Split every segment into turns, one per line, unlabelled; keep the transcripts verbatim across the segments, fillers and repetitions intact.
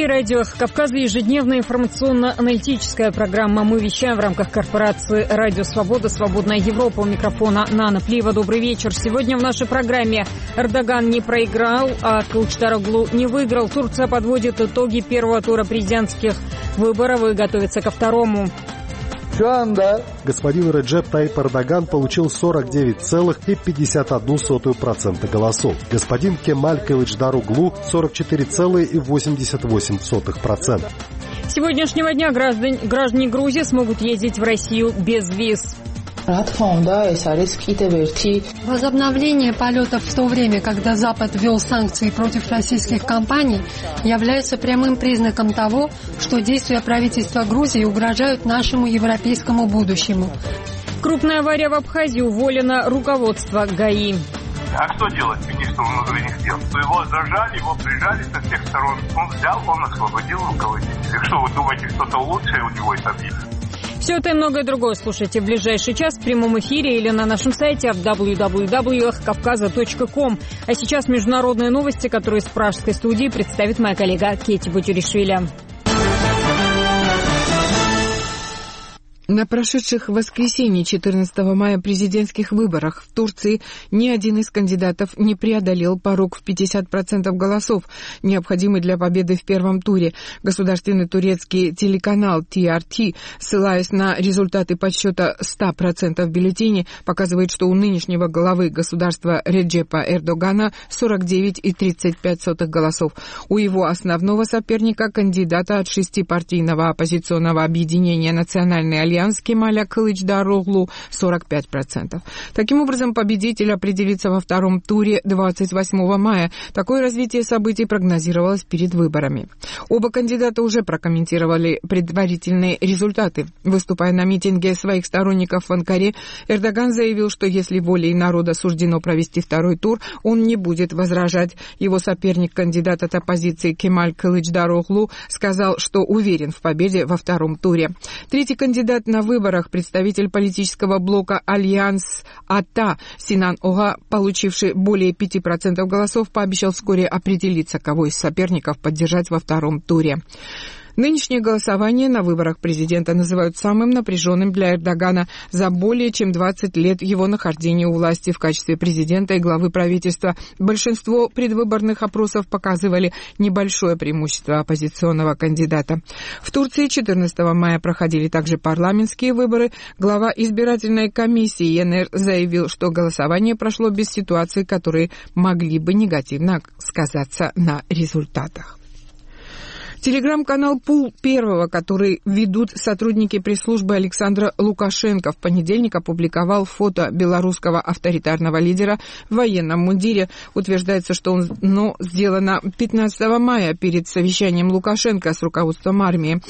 радио «Кавказа», ежедневная информационно-аналитическая программа. Мы вещаем в рамках корпорации «Радио Свобода», «Свободная Европа». У микрофона Нана Плиева. Добрый вечер. Сегодня в нашей программе Эрдоган не проиграл, а Кылычдароглу не выиграл. Турция подводит итоги первого тура президентских выборов и готовится ко второму.
Господин Реджеп Тайип Эрдоган получил сорок девять целых пятьдесят одну сотую процента голосов. Господин Кемаль Кылычдароглу сорок четыре целых восемьдесят восемь сотых процента.
С сегодняшнего дня граждане, граждане Грузии смогут ездить в Россию без виз.
Возобновление полетов в то время, когда Запад ввел санкции против российских компаний, является прямым признаком того, что действия правительства Грузии угрожают нашему европейскому будущему.
Крупная авария в Абхазии, уволено руководство ГАИ.
А что делать министру внутренних дел? Его зажали, его прижали со всех сторон. Он взял, он освободил руководителя. Что вы думаете, что-то лучшее у него это есть?
Все это и многое другое слушайте в ближайший час в прямом эфире или на нашем сайте дабл ю дабл ю дабл ю точка кавказа точка ком. А сейчас международные новости, которые из пражской студии представит моя коллега Кетти Бутюришвили.
На прошедших в воскресенье четырнадцатого мая президентских выборах в Турции ни один из кандидатов не преодолел порог в пятьдесят процентов голосов, необходимый для победы в первом туре. Государственный турецкий телеканал Ти Ар Ти, ссылаясь на результаты подсчета ста процентов бюллетеней, показывает, что у нынешнего главы государства Реджепа Эрдогана сорок девять целых тридцать пять сотых голосов. У его основного соперника, кандидата от шестипартийного оппозиционного объединения «Национальный альянс» Кемаля Кылычдароглу, сорок пять процентов. Таким образом, победитель определится во втором туре двадцать восьмого мая. Такое развитие событий прогнозировалось перед выборами. Оба кандидата уже прокомментировали предварительные результаты. Выступая на митинге своих сторонников в Анкаре, Эрдоган заявил, что если волей народа суждено провести второй тур, он не будет возражать. Его соперник, кандидат от оппозиции Кемаль Кылычдароглу, сказал, что уверен в победе во втором туре. Третий кандидат на выборах, представитель политического блока «Альянс Ата» Синан Ога, получивший более пяти процентов голосов, пообещал вскоре определиться, кого из соперников поддержать во втором туре. Нынешнее голосование на выборах президента называют самым напряженным для Эрдогана за более чем двадцать лет его нахождения у власти в качестве президента и главы правительства. Большинство предвыборных опросов показывали небольшое преимущество оппозиционного кандидата. В Турции четырнадцатого мая проходили также парламентские выборы. Глава избирательной комиссии ЕНР заявил, что голосование прошло без ситуаций, которые могли бы негативно сказаться на результатах. Телеграм-канал «Пул Первого», который ведут сотрудники пресс-службы Александра Лукашенко, в понедельник опубликовал фото белорусского авторитарного лидера в военном мундире. Утверждается, что оно сделано пятнадцатого мая перед совещанием Лукашенко с руководством армии.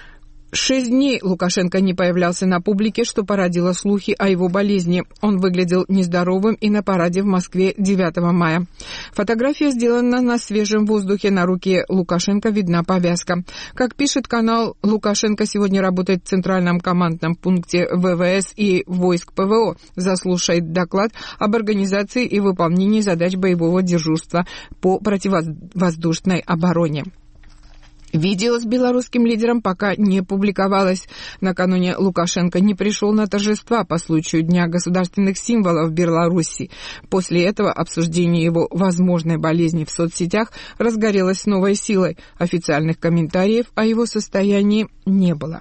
Шесть дней Лукашенко не появлялся на публике, что породило слухи о его болезни. Он выглядел нездоровым и на параде в Москве девятого мая. Фотография сделана на свежем воздухе. На руке Лукашенко видна повязка. Как пишет канал, Лукашенко сегодня работает в Центральном командном пункте ВВС и войск ПВО. Заслушает доклад об организации и выполнении задач боевого дежурства по противовоздушной обороне. Видео с белорусским лидером пока не публиковалось. Накануне Лукашенко не пришел на торжества по случаю Дня государственных символов в Беларуси. После этого обсуждение его возможной болезни в соцсетях разгорелось с новой силой. Официальных комментариев о его состоянии не было.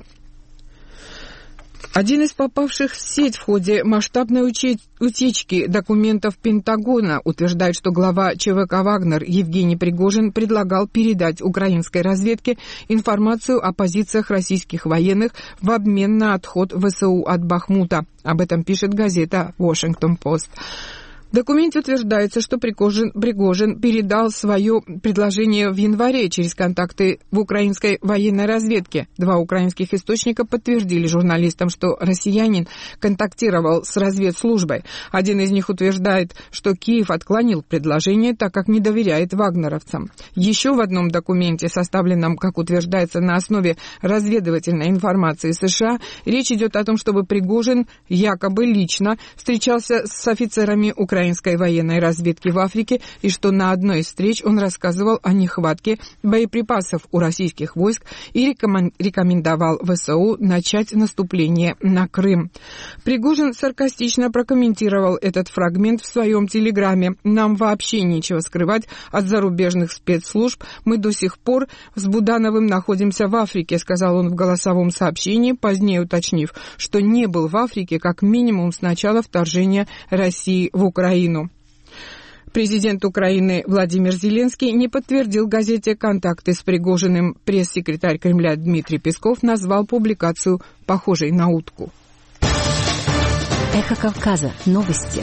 Один из попавших в сеть в ходе масштабной утечки документов Пентагона утверждает, что глава ЧВК «Вагнер» Евгений Пригожин предлагал передать украинской разведке информацию о позициях российских военных в обмен на отход ВСУ от Бахмута. Об этом пишет газета «Вашингтон-Пост». В документе утверждается, что Пригожин, Пригожин передал свое предложение в январе через контакты в украинской военной разведке. Два украинских источника подтвердили журналистам, что россиянин контактировал с разведслужбой. Один из них утверждает, что Киев отклонил предложение, так как не доверяет вагнеровцам. Еще в одном документе, составленном, как утверждается, на основе разведывательной информации США, речь идет о том, чтобы Пригожин якобы лично встречался с офицерами украинской украинской военной разведки в Африке и что на одной из встреч он рассказывал о нехватке боеприпасов у российских войск и рекомендовал ВСУ начать наступление на Крым. Пригожин саркастично прокомментировал этот фрагмент в своем телеграме. «Нам вообще нечего скрывать от зарубежных спецслужб. Мы до сих пор с Будановым находимся в Африке», сказал он в голосовом сообщении, позднее уточнив, что не был в Африке как минимум с начала вторжения России в Украину. Президент Украины Владимир Зеленский не подтвердил газете «Контакты» с Пригожиным. Пресс-секретарь Кремля Дмитрий Песков назвал публикацию похожей на утку.
Эхо Кавказа. Новости.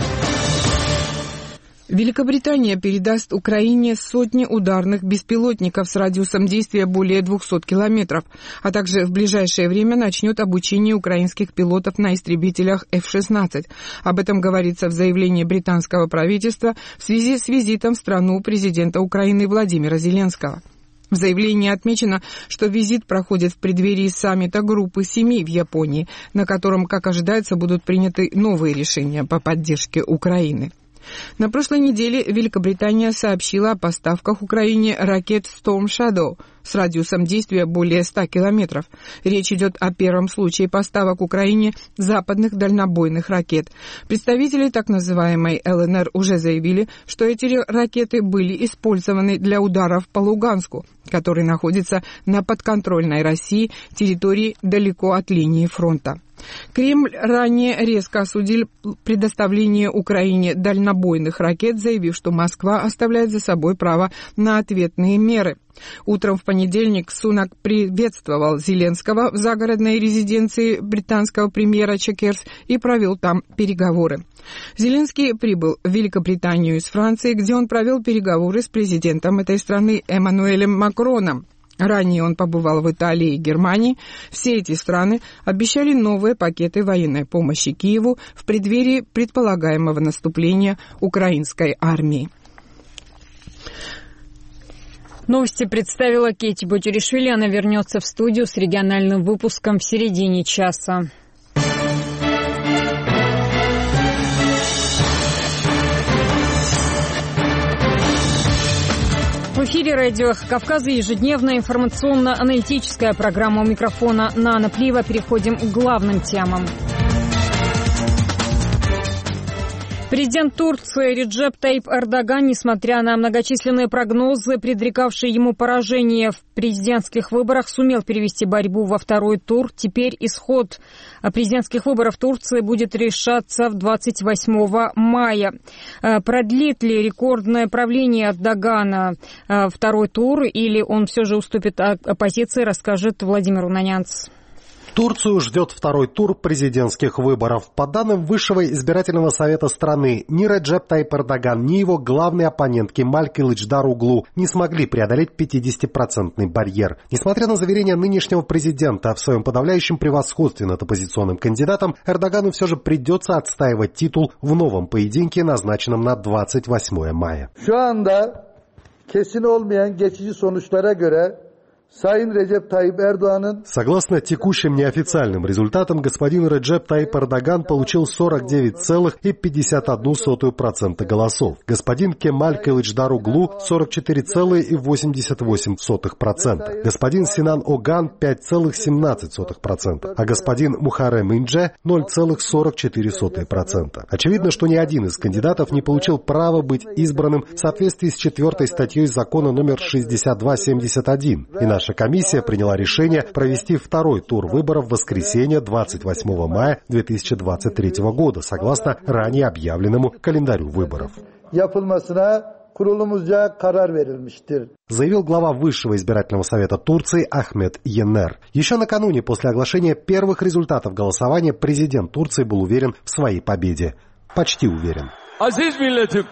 Великобритания передаст Украине сотни ударных беспилотников с радиусом действия более двухсот километров, а также в ближайшее время начнет обучение украинских пилотов на истребителях эф шестнадцать. Об этом говорится в заявлении британского правительства в связи с визитом в страну президента Украины Владимира Зеленского. В заявлении отмечено, что визит проходит в преддверии саммита группы семи в Японии, на котором, как ожидается, будут приняты новые решения по поддержке Украины. На прошлой неделе Великобритания сообщила о поставках Украине ракет Storm Shadow с радиусом действия более ста километров. Речь идет о первом случае поставок Украине западных дальнобойных ракет. Представители так называемой эл эн эр уже заявили, что эти ракеты были использованы для ударов по Луганску, который находится на подконтрольной России территории далеко от линии фронта. Кремль ранее резко осудил предоставление Украине дальнобойных ракет, заявив, что Москва оставляет за собой право на ответные меры. Утром в понедельник Сунак приветствовал Зеленского в загородной резиденции британского премьера Чекерс и провел там переговоры. Зеленский прибыл в Великобританию из Франции, где он провел переговоры с президентом этой страны Эммануэлем Макроном. Ранее он побывал в Италии и Германии. Все эти страны обещали новые пакеты военной помощи Киеву в преддверии предполагаемого наступления украинской армии.
Новости представила Кейти Ботюришвили. Она вернется в студию с региональным выпуском в середине часа. В эфире радио «Эхо Кавказа» ежедневная информационно-аналитическая программа. У микрофона Нана Плиева. Переходим к главным темам. Президент Турции Реджеп Тайип Эрдоган, несмотря на многочисленные прогнозы, предрекавшие ему поражение в президентских выборах, сумел перевести борьбу во второй тур. Теперь исход президентских выборов в Турции будет решаться в двадцать восьмого мая. Продлит ли рекордное правление Эрдогана второй тур, или он все же уступит оппозиции, расскажет Владимир Унанянц.
Турцию ждет второй тур президентских выборов. По данным Высшего избирательного совета страны, ни Реджеп Тайип Эрдоган, ни его главный оппонент Кемаль Кылычдароглу не смогли преодолеть пятидесятипроцентный барьер. Несмотря на заверения нынешнего президента в своем подавляющем превосходстве над оппозиционным кандидатом, Эрдогану все же придется отстаивать титул в новом поединке, назначенном на двадцать восьмое мая. Согласно текущим неофициальным результатам, господин Реджеп Тайип Эрдоган получил сорок девять целых пятьдесят одну сотую процента голосов. Господин Кемаль Кылычдароглу – сорок четыре целых восемьдесят восемь сотых процента. Господин Синан Оган – пять целых семнадцать сотых процента. А господин Мухаррем Индже – ноль целых сорок четыре сотых процента. Очевидно, что ни один из кандидатов не получил права быть избранным в соответствии с четвертой статьей закона номер шестьдесят два семьдесят один. И наш Наша комиссия приняла решение провести второй тур выборов в воскресенье двадцать восьмого мая две тысячи двадцать третьего года, согласно ранее объявленному календарю выборов. Заявил глава Высшего избирательного совета Турции Ахмед Йенер. Еще накануне, после оглашения первых результатов голосования, президент Турции был уверен в своей победе. Почти уверен.
Aziz milletim,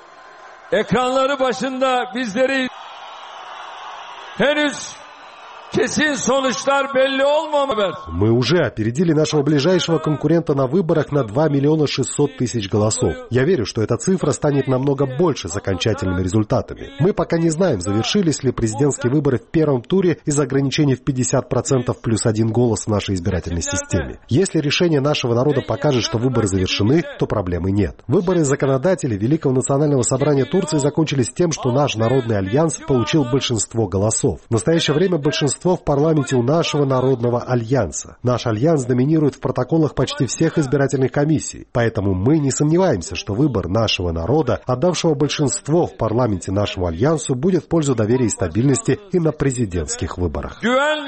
ekranları başında bizleri henüz
Мы уже опередили нашего ближайшего конкурента на выборах на два миллиона шестьсот тысяч голосов. Я верю, что эта цифра станет намного больше с окончательными результатами. Мы пока не знаем, завершились ли президентские выборы в первом туре из-за ограничений в пятьдесят процентов плюс один голос в нашей избирательной системе. Если решение нашего народа покажет, что выборы завершены, то проблемы нет. Выборы законодателей Великого национального собрания Турции закончились тем, что наш Народный альянс получил большинство голосов. В настоящее время большинство в парламенте у нашего Народного альянса. Наш альянс доминирует в протоколах почти всех избирательных комиссий. Поэтому мы не сомневаемся, что выбор нашего народа, отдавшего большинство в парламенте нашему альянсу, будет в пользу доверия и стабильности и на президентских выборах.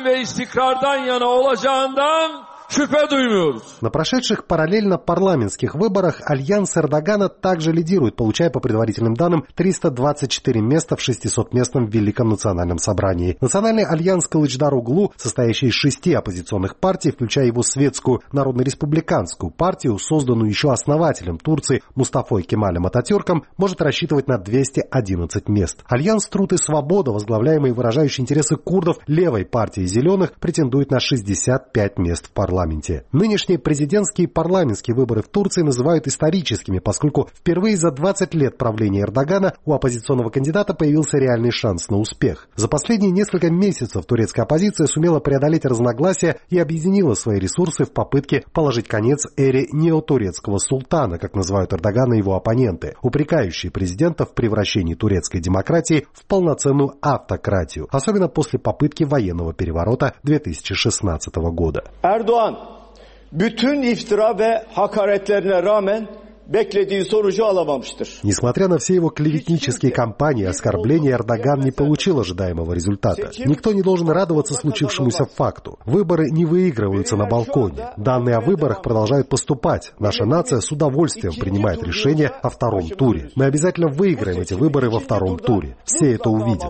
На прошедших параллельно парламентских выборах альянс Эрдогана также лидирует, получая по предварительным данным триста двадцать четыре места в шестисотместном Великом национальном собрании. Национальный альянс Кылычдар-Оглу, состоящий из шести оппозиционных партий, включая его светскую народно-республиканскую партию, созданную еще основателем Турции Мустафой Кемалем Ататюрком, может рассчитывать на двести одиннадцать мест. Альянс «Труд и свобода», возглавляемый выражающий интересы курдов левой партии «Зеленых», претендует на шестьдесят пять мест в парламенте. Нынешние президентские и парламентские выборы в Турции называют историческими, поскольку впервые за двадцать лет правления Эрдогана у оппозиционного кандидата появился реальный шанс на успех. За последние несколько месяцев турецкая оппозиция сумела преодолеть разногласия и объединила свои ресурсы в попытке положить конец эре неотурецкого султана, как называют Эрдогана и его оппоненты, упрекающие президента в превращении турецкой демократии в полноценную автократию, особенно после попытки военного переворота две тысячи шестнадцатого года.
Erdoğan bütün iftira ve hakaretlerine rağmen beklediği sonucu alamamıştır.
Несмотря на все его клеветнические кампании и оскорбления, Эрдоган не получил ожидаемого результата. Никто не должен радоваться случившемуся факту. Выборы не выигрываются на балконе. Данные о выборах продолжают поступать. Наша нация с удовольствием принимает решение о втором туре. Мы обязательно выиграем эти выборы во втором туре. Все это увидят.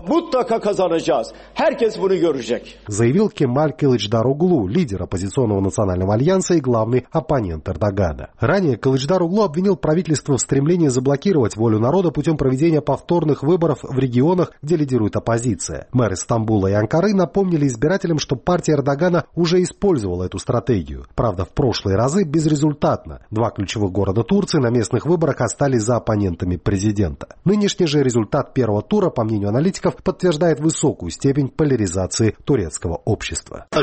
Заявил Кемаль Кылычдар-Оглу, лидер оппозиционного национального альянса и главный оппонент Эрдогана. Ранее Кылычдар-Оглу обвинил правительство в стремлении заблокировать волю народа путем проведения повторных выборов в регионах, где лидирует оппозиция. Мэры Стамбула и Анкары напомнили избирателям, что партия Эрдогана уже использовала эту стратегию. Правда, в прошлые разы безрезультатно. Два ключевых города Турции на местных выборах остались за оппонентами президента. Нынешний же результат первого тура, по мнению аналитиков, подтверждает высокую степень поляризации турецкого общества. Я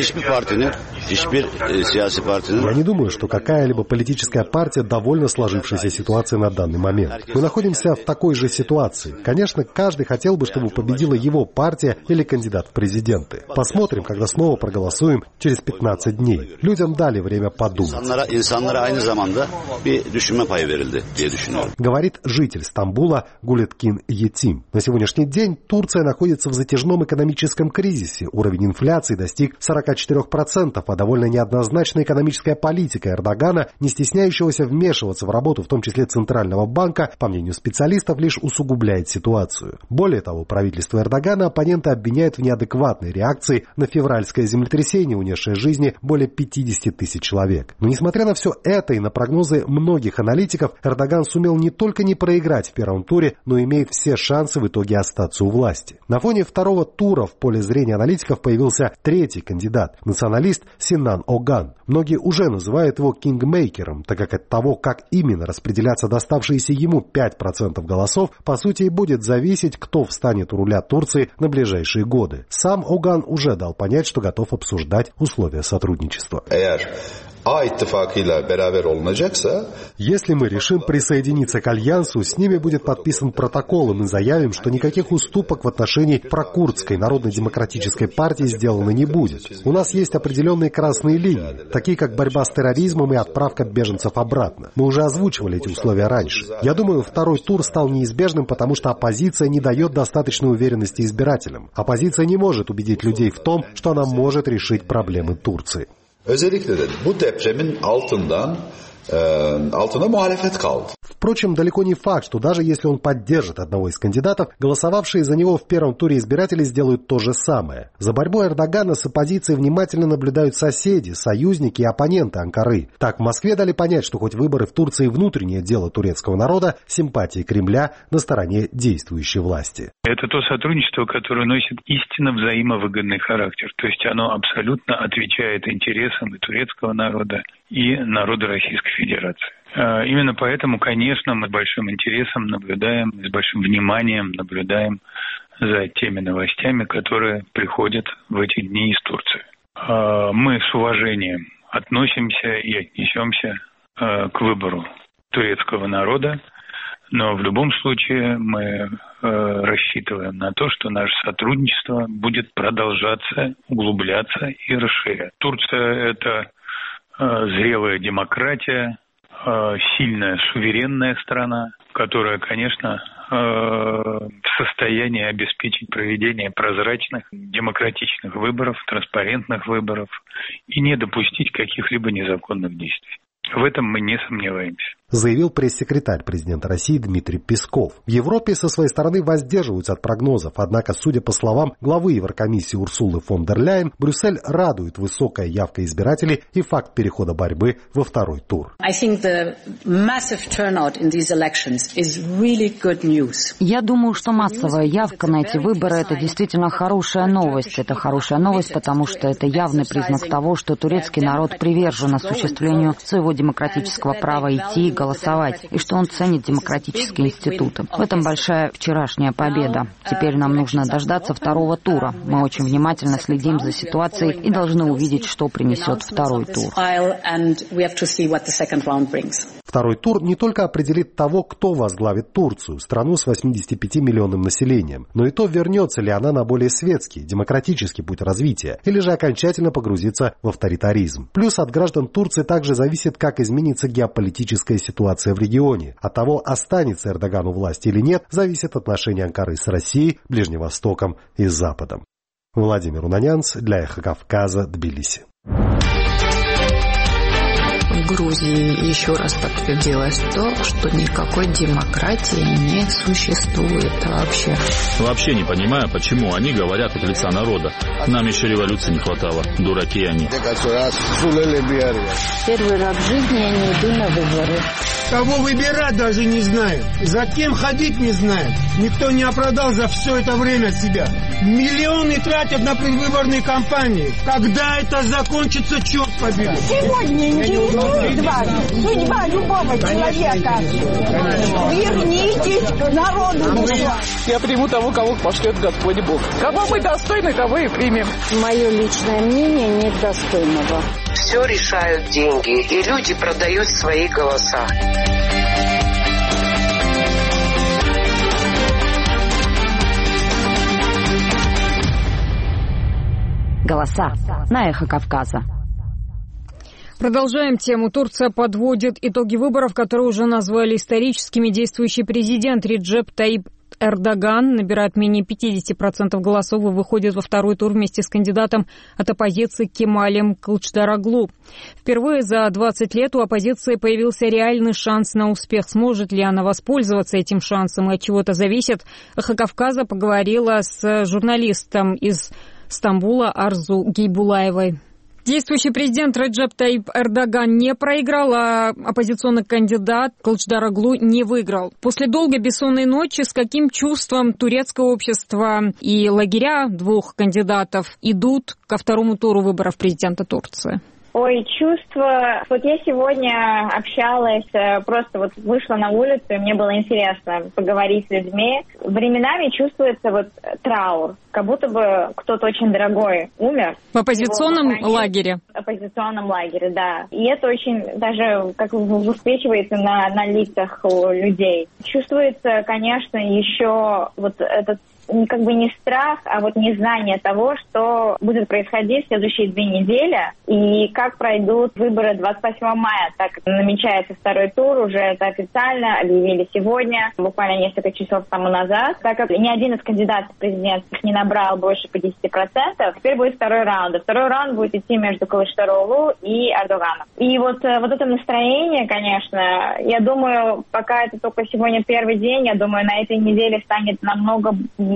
не думаю, что какая-либо политическая партия довольна сложившейся ситуации на данный момент. Мы находимся в такой же ситуации. Конечно, каждый хотел бы, чтобы победила его партия или кандидат в президенты. Посмотрим, когда снова проголосуем через пятнадцать дней. Людям дали время подумать. Говорит житель Стамбула Гулеткин Етим. На сегодняшний день Турция находится в затяжном экономическом кризисе. Уровень инфляции достиг сорок четыре процента, а довольно неоднозначная экономическая политика Эрдогана, не стесняющегося вмешиваться в работу, в том числе Центрального банка, по мнению специалистов, лишь усугубляет ситуацию. Более того, правительство Эрдогана оппоненты обвиняют в неадекватной реакции на февральское землетрясение, унесшее жизни более пятидесяти тысяч человек. Но несмотря на все это и на прогнозы многих аналитиков, Эрдоган сумел не только не проиграть в первом туре, но и имеет все шансы в итоге остаться у власти. На фоне второго тура в поле зрения аналитиков появился третий кандидат – националист Синан Оган. Многие уже называют его кингмейкером, так как от того, как именно распределятся доставшиеся ему пять процентов голосов, по сути и будет зависеть, кто встанет у руля Турции на ближайшие годы. Сам Оган уже дал понять, что готов обсуждать условия сотрудничества. Если мы решим присоединиться к альянсу, с ними будет подписан протокол, и мы заявим, что никаких уступок в отношении прокурдской народно-демократической партии сделано не будет. У нас есть определенные красные линии, такие как борьба с терроризмом и отправка беженцев обратно. Мы уже озвучивали эти условия раньше. Я думаю, второй тур стал неизбежным, потому что оппозиция не дает достаточной уверенности избирателям. Оппозиция не может убедить людей в том, что она может решить проблемы Турции.
Özellikle de bu depremin altından altında muhalefet kaldı.
Впрочем, далеко не факт, что даже если он поддержит одного из кандидатов, голосовавшие за него в первом туре избиратели сделают то же самое. За борьбой Эрдогана с оппозицией внимательно наблюдают соседи, союзники и оппоненты Анкары. Так в Москве дали понять, что хоть выборы в Турции внутреннее дело турецкого народа, симпатии Кремля на стороне действующей власти.
Это то сотрудничество, которое носит истинно взаимовыгодный характер. То есть оно абсолютно отвечает интересам и турецкого народа, и народа Российской Федерации. Именно поэтому, конечно, мы с большим интересом наблюдаем, с большим вниманием наблюдаем за теми новостями, которые приходят в эти дни из Турции. Мы с уважением относимся и отнесемся к выбору турецкого народа, но в любом случае мы рассчитываем на то, что наше сотрудничество будет продолжаться, углубляться и расширяться. Турция – это зрелая демократия, сильная, суверенная страна, которая, конечно, в состоянии обеспечить проведение прозрачных, демократичных выборов, транспарентных выборов и не допустить каких-либо незаконных действий. В этом мы не сомневаемся.
Заявил пресс-секретарь президента России Дмитрий Песков. В Европе со своей стороны воздерживаются от прогнозов, однако, судя по словам главы Еврокомиссии Урсулы фон дер Ляйен, Брюссель радует высокая явка избирателей и факт перехода борьбы во второй тур.
Я думаю, что массовая явка на эти выборы – это действительно хорошая новость. Это хорошая новость, потому что это явный признак того, что турецкий народ привержен осуществлению своего демократического права идти и голосовать, и что он ценит демократические институты. В этом большая вчерашняя победа. Теперь нам нужно дождаться второго тура. Мы очень внимательно следим за ситуацией и должны увидеть, что принесет второй тур.
Второй тур не только определит того, кто возглавит Турцию, страну с восьмидесятипятимиллионным населением, но и то, вернется ли она на более светский, демократический путь развития, или же окончательно погрузится в авторитаризм. Плюс от граждан Турции также зависит, как изменится геополитическая ситуация в регионе. От того, останется Эрдоган у власти или нет, зависит отношение Анкары с Россией, Ближнем Востоком и Западом. Владимир Унанянц для Эхо Кавказа, Тбилиси.
В Грузии еще раз подтвердилось то, что никакой демократии не существует вообще.
Вообще не понимаю, почему они говорят от лица народа. Нам еще революции не хватало. Дураки они.
Первый раз в жизни я не иду на выборы.
Кого выбирать даже не знаю. За кем ходить не знаю. Никто не оправдал за все это время себя. Миллионы тратят на предвыборные кампании. Когда это закончится, черт побери.
Сегодня не судьба, судьба любого человека. Вернитесь к народу.
Я приму того, кого пошлет Господь Бог. Кого мы достойны, того и примем.
Мое личное мнение нет достойного.
Все решают деньги, и люди продают свои голоса.
Голоса на Эхо Кавказа.
Продолжаем тему. Турция подводит итоги выборов, которые уже назвали историческими. Действующий президент Реджеп Таип Эрдоган набирает менее пятьдесят процентов голосов и выходит во второй тур вместе с кандидатом от оппозиции Кемалем Кылычдароглу. Впервые за двадцать лет у оппозиции появился реальный шанс на успех. Сможет ли она воспользоваться этим шансом и от чего это зависит? Эхо Кавказа поговорила с журналистом из Стамбула Арзу Гейбулаевой. Действующий президент Реджеп Таип Эрдоган не проиграл, а оппозиционный кандидат Кылычдароглу не выиграл. После долгой бессонной ночи с каким чувством турецкое общество и лагеря двух кандидатов идут ко второму туру выборов президента Турции?
Ой, чувство... Вот я сегодня общалась, просто вот вышла на улицу, и мне было интересно поговорить с людьми. Временами чувствуется вот траур, как будто бы кто-то очень дорогой умер.
В оппозиционном лагере?
В оппозиционном лагере, да. И это очень даже как высвечивается на, на лицах у людей. Чувствуется, конечно, еще вот этот как бы не страх, а вот незнание того, что будет происходить в следующие две недели и как пройдут выборы двадцать восьмого мая, так как намечается второй тур, уже это официально объявили сегодня, буквально несколько часов тому назад, так как ни один из кандидатов президентских не набрал больше пятьдесят процентов, теперь будет второй раунд. И второй раунд будет идти между Кылычдароглу и Эрдоганом. И вот, вот это настроение, конечно, я думаю, пока это только сегодня первый день, я думаю, на этой неделе станет намного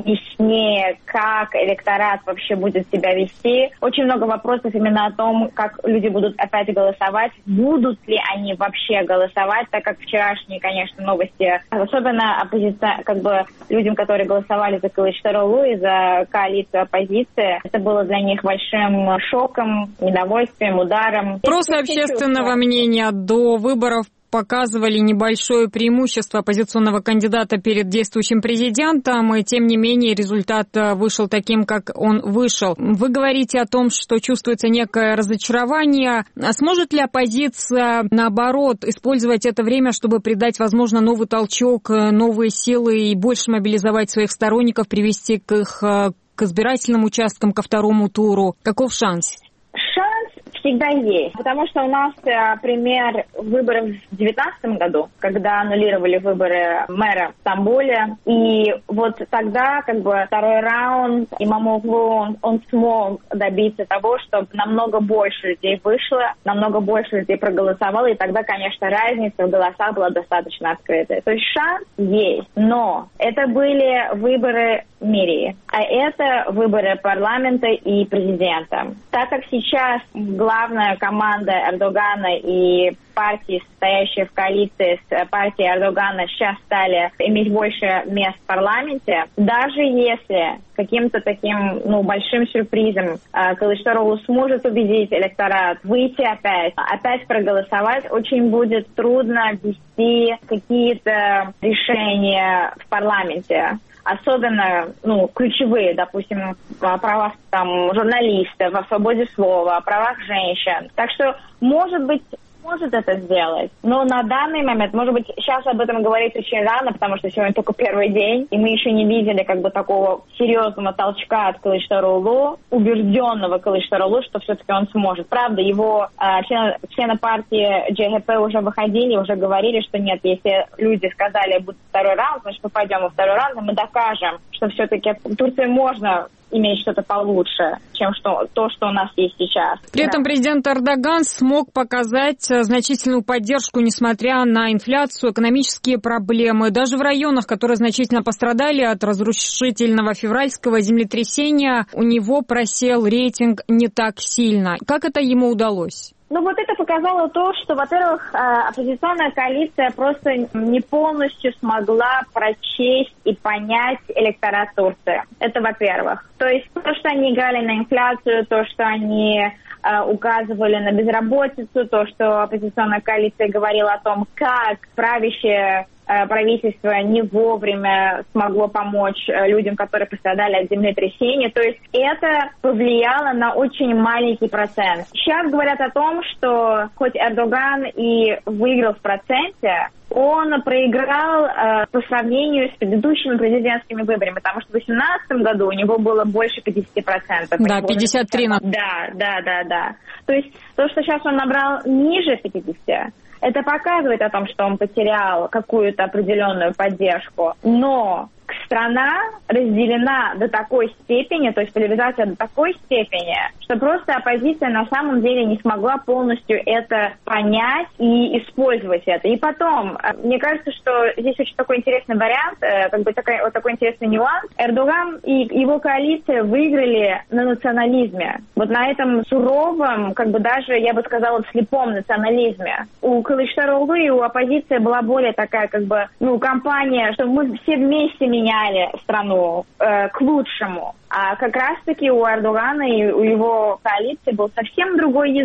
яснее, как электорат вообще будет себя вести. Очень много вопросов именно о том, как люди будут опять голосовать, будут ли они вообще голосовать, так как вчерашние, конечно, новости, особенно оппозиция, как бы людям, которые голосовали за Кылычдароглу и за коалицию оппозиции, это было для них большим шоком, недовольствием, ударом.
Опросы общественного мнения до выборов показывали небольшое преимущество оппозиционного кандидата перед действующим президентом, и тем не менее результат вышел таким, как он вышел. Вы говорите о том, что чувствуется некое разочарование. Сможет ли оппозиция, наоборот, использовать это время, чтобы придать, возможно, новый толчок, новые силы и больше мобилизовать своих сторонников, привести к их к избирательным участкам, ко второму туру? Каков шанс?
Шанс всегда есть, потому что у нас пример выборов в две тысячи девятнадцатом году, когда аннулировали выборы мэра в Стамбуле, и вот тогда как бы второй раунд Имамоглу, он, он смог добиться того, чтобы намного больше людей вышло, намного больше людей проголосовало, и тогда, конечно, разница в голосах была достаточно открытая. То есть шанс есть, но это были выборы мэрии, а это выборы парламента и президента. Так как сейчас главная команда Эрдогана и партии, состоящие в коалиции с партией Эрдогана, сейчас стали иметь больше мест в парламенте, даже если каким-то таким, ну, большим сюрпризом Кылычдароглу сможет убедить электорат выйти опять, опять проголосовать, очень будет трудно ввести какие-то решения в парламенте. Особенно, ну, ключевые, допустим, о правах там журналистов, о свободе слова, о правах женщин. Так что, может быть, может это сделать, но на данный момент, может быть, сейчас об этом говорить очень рано, потому что сегодня только первый день, и мы еще не видели как бы такого серьезного толчка от Кылычдароглу, убежденного Кылычдароглу, что все-таки он сможет. Правда, его э, члены, члены партии джей эйч пи уже выходили, уже говорили, что нет, если люди сказали, будет второй раунд, значит, мы пойдем во второй раунд, и мы докажем, что все-таки в Турции можно иметь что-то получше, чем что, то, что у нас есть сейчас.
При да. этом президент Эрдоган смог показать значительную поддержку, несмотря на инфляцию, экономические проблемы. Даже в районах, которые значительно пострадали от разрушительного февральского землетрясения, у него просел рейтинг не так сильно. Как это ему удалось?
Ну вот это показало то, что, во-первых, оппозиционная коалиция просто не полностью смогла прочесть и понять электорат Турции. Это во-первых. То есть то, что они играли на инфляцию, то, что они указывали на безработицу, то, что оппозиционная коалиция говорила о том, как правящее правительство не вовремя смогло помочь людям, которые пострадали от землетрясения. То есть это повлияло на очень маленький процент. Сейчас говорят о том, что хоть Эрдоган и выиграл в проценте, он проиграл э, по сравнению с предыдущими президентскими выборами, потому что в две тысячи восемнадцатом году у него было больше пятьдесят процентов.
Да, пятьдесят три.
Да, да, да, да. То есть то, что сейчас он набрал ниже пятидесяти, это показывает о том, что он потерял какую-то определенную поддержку. Но страна разделена до такой степени, то есть поляризация до такой степени, что просто оппозиция на самом деле не смогла полностью это понять и использовать это. И потом, мне кажется, что здесь очень такой интересный вариант, как бы такой, вот такой интересный нюанс. Эрдоган и его коалиция выиграли на национализме. Вот на этом суровом, как бы даже, я бы сказала, слепом национализме. У Кылычдароглу и у оппозиции была более такая, как бы, ну, кампания, что мы все вместе меняли страну э, к лучшему. А как раз-таки у Эрдогана и у его коалиции был совсем другой язык.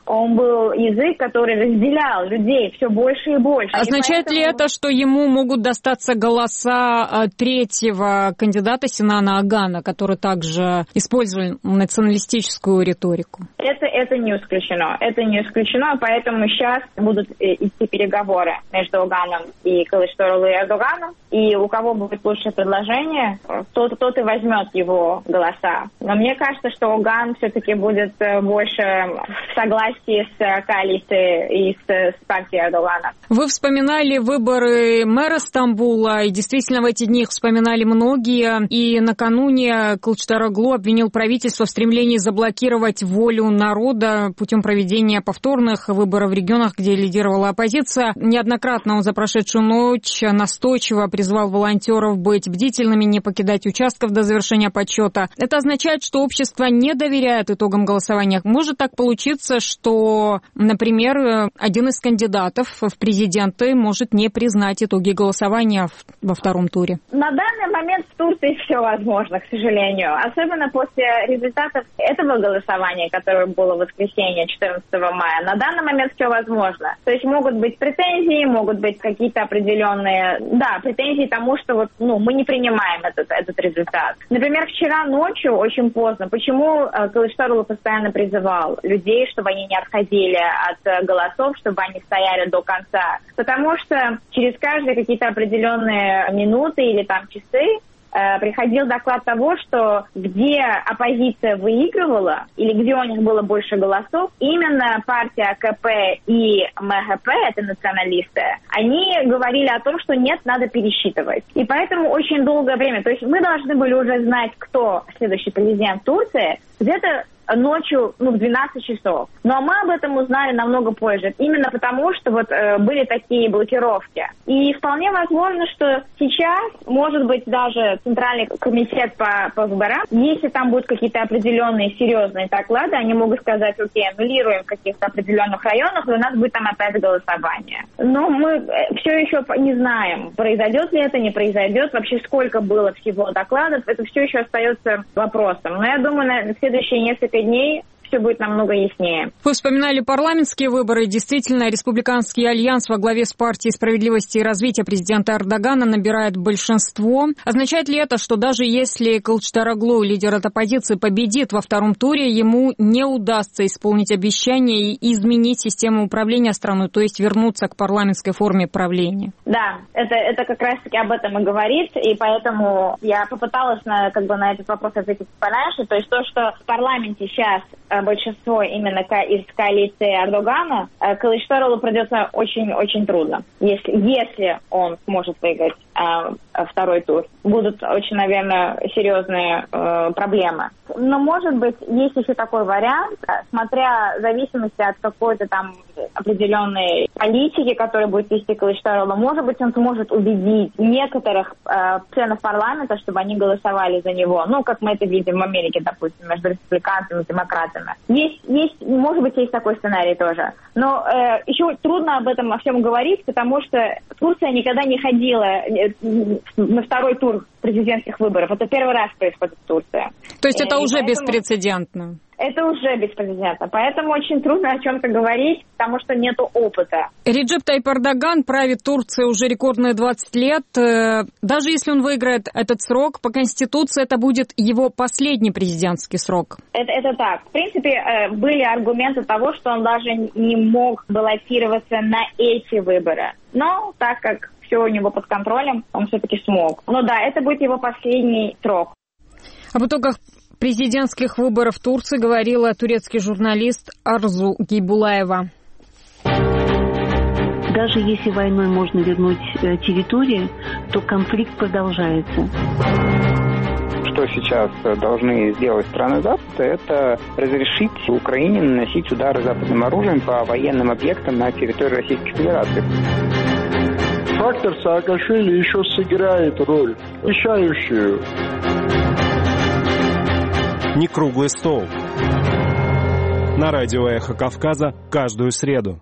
он был язык, который разделял людей все больше и больше.
Означает
и поэтому...
ли это, что ему могут достаться голоса третьего кандидата Синана Агана, который также использовал националистическую риторику?
Это, это не исключено. Это не исключено, поэтому сейчас будут идти переговоры между Аганом и Кылычдароглу и Эрдоганом. И у кого будет лучшее предложение, тот, тот и возьмет его голоса. Но мне кажется, что Аган все-таки будет больше в согласии с коалицией и с, с партией Эрдогана.
Вы вспоминали выборы мэра Стамбула, и действительно в эти дни их вспоминали многие. И накануне Кылычдароглу обвинил правительство в стремлении заблокировать волю народа путем проведения повторных выборов в регионах, где лидировала оппозиция. Неоднократно он за прошедшую ночь настойчиво призвал волонтеров быть бдительными, не покидать участков до завершения подсчета. Это означает, что общество не доверяет итогам голосования. Может так получиться, что, например, один из кандидатов в президенты может не признать итоги голосования во втором туре?
На данный момент в Турции все возможно, к сожалению. Особенно после результатов этого голосования, которое было в воскресенье четырнадцатого мая. На данный момент все возможно. То есть могут быть претензии, могут быть какие-то определенные, да, претензии тому, что вот, ну, мы не принимаем этот, этот результат. Например, вчера ночью, очень поздно, почему Кылычдароглу постоянно призывал людей, чтобы они не отходили от голосов, чтобы они стояли до конца? Потому что через каждые какие-то определенные минуты или там часы приходил доклад того, что где оппозиция выигрывала или где у них было больше голосов, именно партия АКП и МГП, это националисты, они говорили о том, что нет, надо пересчитывать. И поэтому очень долгое время, то есть мы должны были уже знать, кто следующий президент Турции, где-то ночью, ну, в двенадцать часов. Но мы об этом узнали намного позже. Именно потому, что вот э, были такие блокировки. И вполне возможно, что сейчас, может быть, даже Центральный комитет по, по выборам, если там будут какие-то определенные серьезные доклады, они могут сказать, окей, аннулируем в каких-то определенных районах, и у нас будет там опять голосование. Но мы все еще не знаем, произойдет ли это, не произойдет, вообще сколько было всего докладов, это все еще остается вопросом. Но я думаю, на следующие несколько дней все будет намного яснее.
Вы вспоминали парламентские выборы. Действительно, республиканский альянс во главе с партией справедливости и развития президента Эрдогана набирает большинство. Означает ли это, что даже если Кылычдароглу, лидер от оппозиции, победит во втором туре, ему не удастся исполнить обещание и изменить систему управления страной, то есть вернуться к парламентской форме правления?
Да, это, это как раз-таки об этом и говорит, и поэтому я попыталась на, как бы, на этот вопрос ответить пораньше. То есть то, что в парламенте сейчас большинство именно из коалиции Эрдогана, Кылычдароглу придется очень-очень трудно, если, если он сможет выиграть э, второй тур. Будут очень, наверное, серьезные э, проблемы. Но, может быть, есть еще такой вариант, смотря в зависимости от какой-то там определенной политики, которую будет вести Кылычдароглу, может быть, он сможет убедить некоторых э, членов парламента, чтобы они голосовали за него. Ну, как мы это видим в Америке, допустим, между республиканцами и демократами. Есть, есть, может быть, есть такой сценарий тоже. Но э, еще трудно об этом о всем говорить, потому что Турция никогда не ходила на второй тур президентских выборов. Это первый раз происходит в Турции.
То есть это
и
уже
поэтому...
беспрецедентно?
Это уже беспрецедентно. Поэтому очень трудно о чем-то говорить, потому что нету опыта.
Реджеп Тайип Эрдоган правит Турцией уже рекордные двадцать лет. Даже если он выиграет этот срок, по Конституции это будет его последний президентский срок.
Это, это так. В принципе, были аргументы того, что он даже не мог баллотироваться на эти выборы. Но так как все у него под контролем, он все-таки смог. Но да, это будет его последний срок.
Об итогах президентских выборов в Турции говорила турецкий журналист Арзу Гейбулаева.
Даже если войной можно вернуть территорию, то конфликт продолжается.
Что сейчас должны сделать страны Запада, это разрешить Украине наносить удары западным оружием по военным объектам на территории Российской Федерации.
Фактор Саакашвили еще сыграет роль, решающую.
Не круглый стол. На радио «Эхо Кавказа» каждую среду.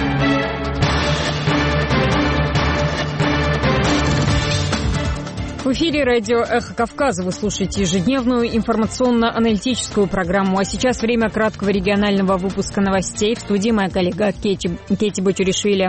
В эфире радио «Эхо Кавказа». Вы слушаете ежедневную информационно-аналитическую программу. А сейчас время краткого регионального выпуска новостей. В студии моя коллега Кети, Кети Бочуришвили.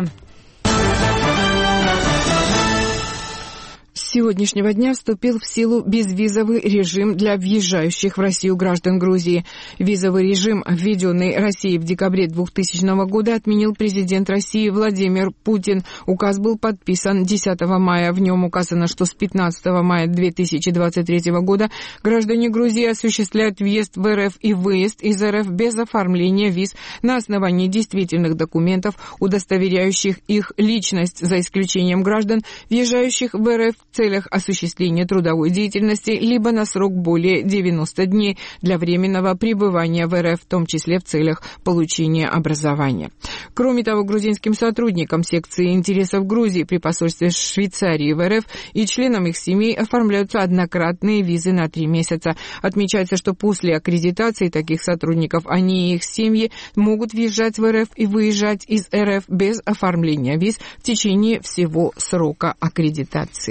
С сегодняшнего дня вступил в силу безвизовый режим для въезжающих в Россию граждан Грузии. Визовый режим, введенный Россией в декабре двухтысячного года, отменил президент России Владимир Путин. Указ был подписан десятого мая. В нем указано, что с пятнадцатого мая две тысячи двадцать третьего года граждане Грузии осуществляют въезд в РФ и выезд из РФ без оформления виз на основании действительных документов, удостоверяющих их личность, за исключением граждан, въезжающих в РФ в целях осуществления трудовой деятельности, либо на срок более девяноста дней для временного пребывания в РФ, в том числе в целях получения образования. Кроме того, грузинским сотрудникам секции интересов Грузии при посольстве Швейцарии в РФ и членам их семей оформляются однократные визы на три месяца. Отмечается, что после аккредитации таких сотрудников они и их семьи могут въезжать в РФ и выезжать из РФ без оформления виз в течение всего срока аккредитации.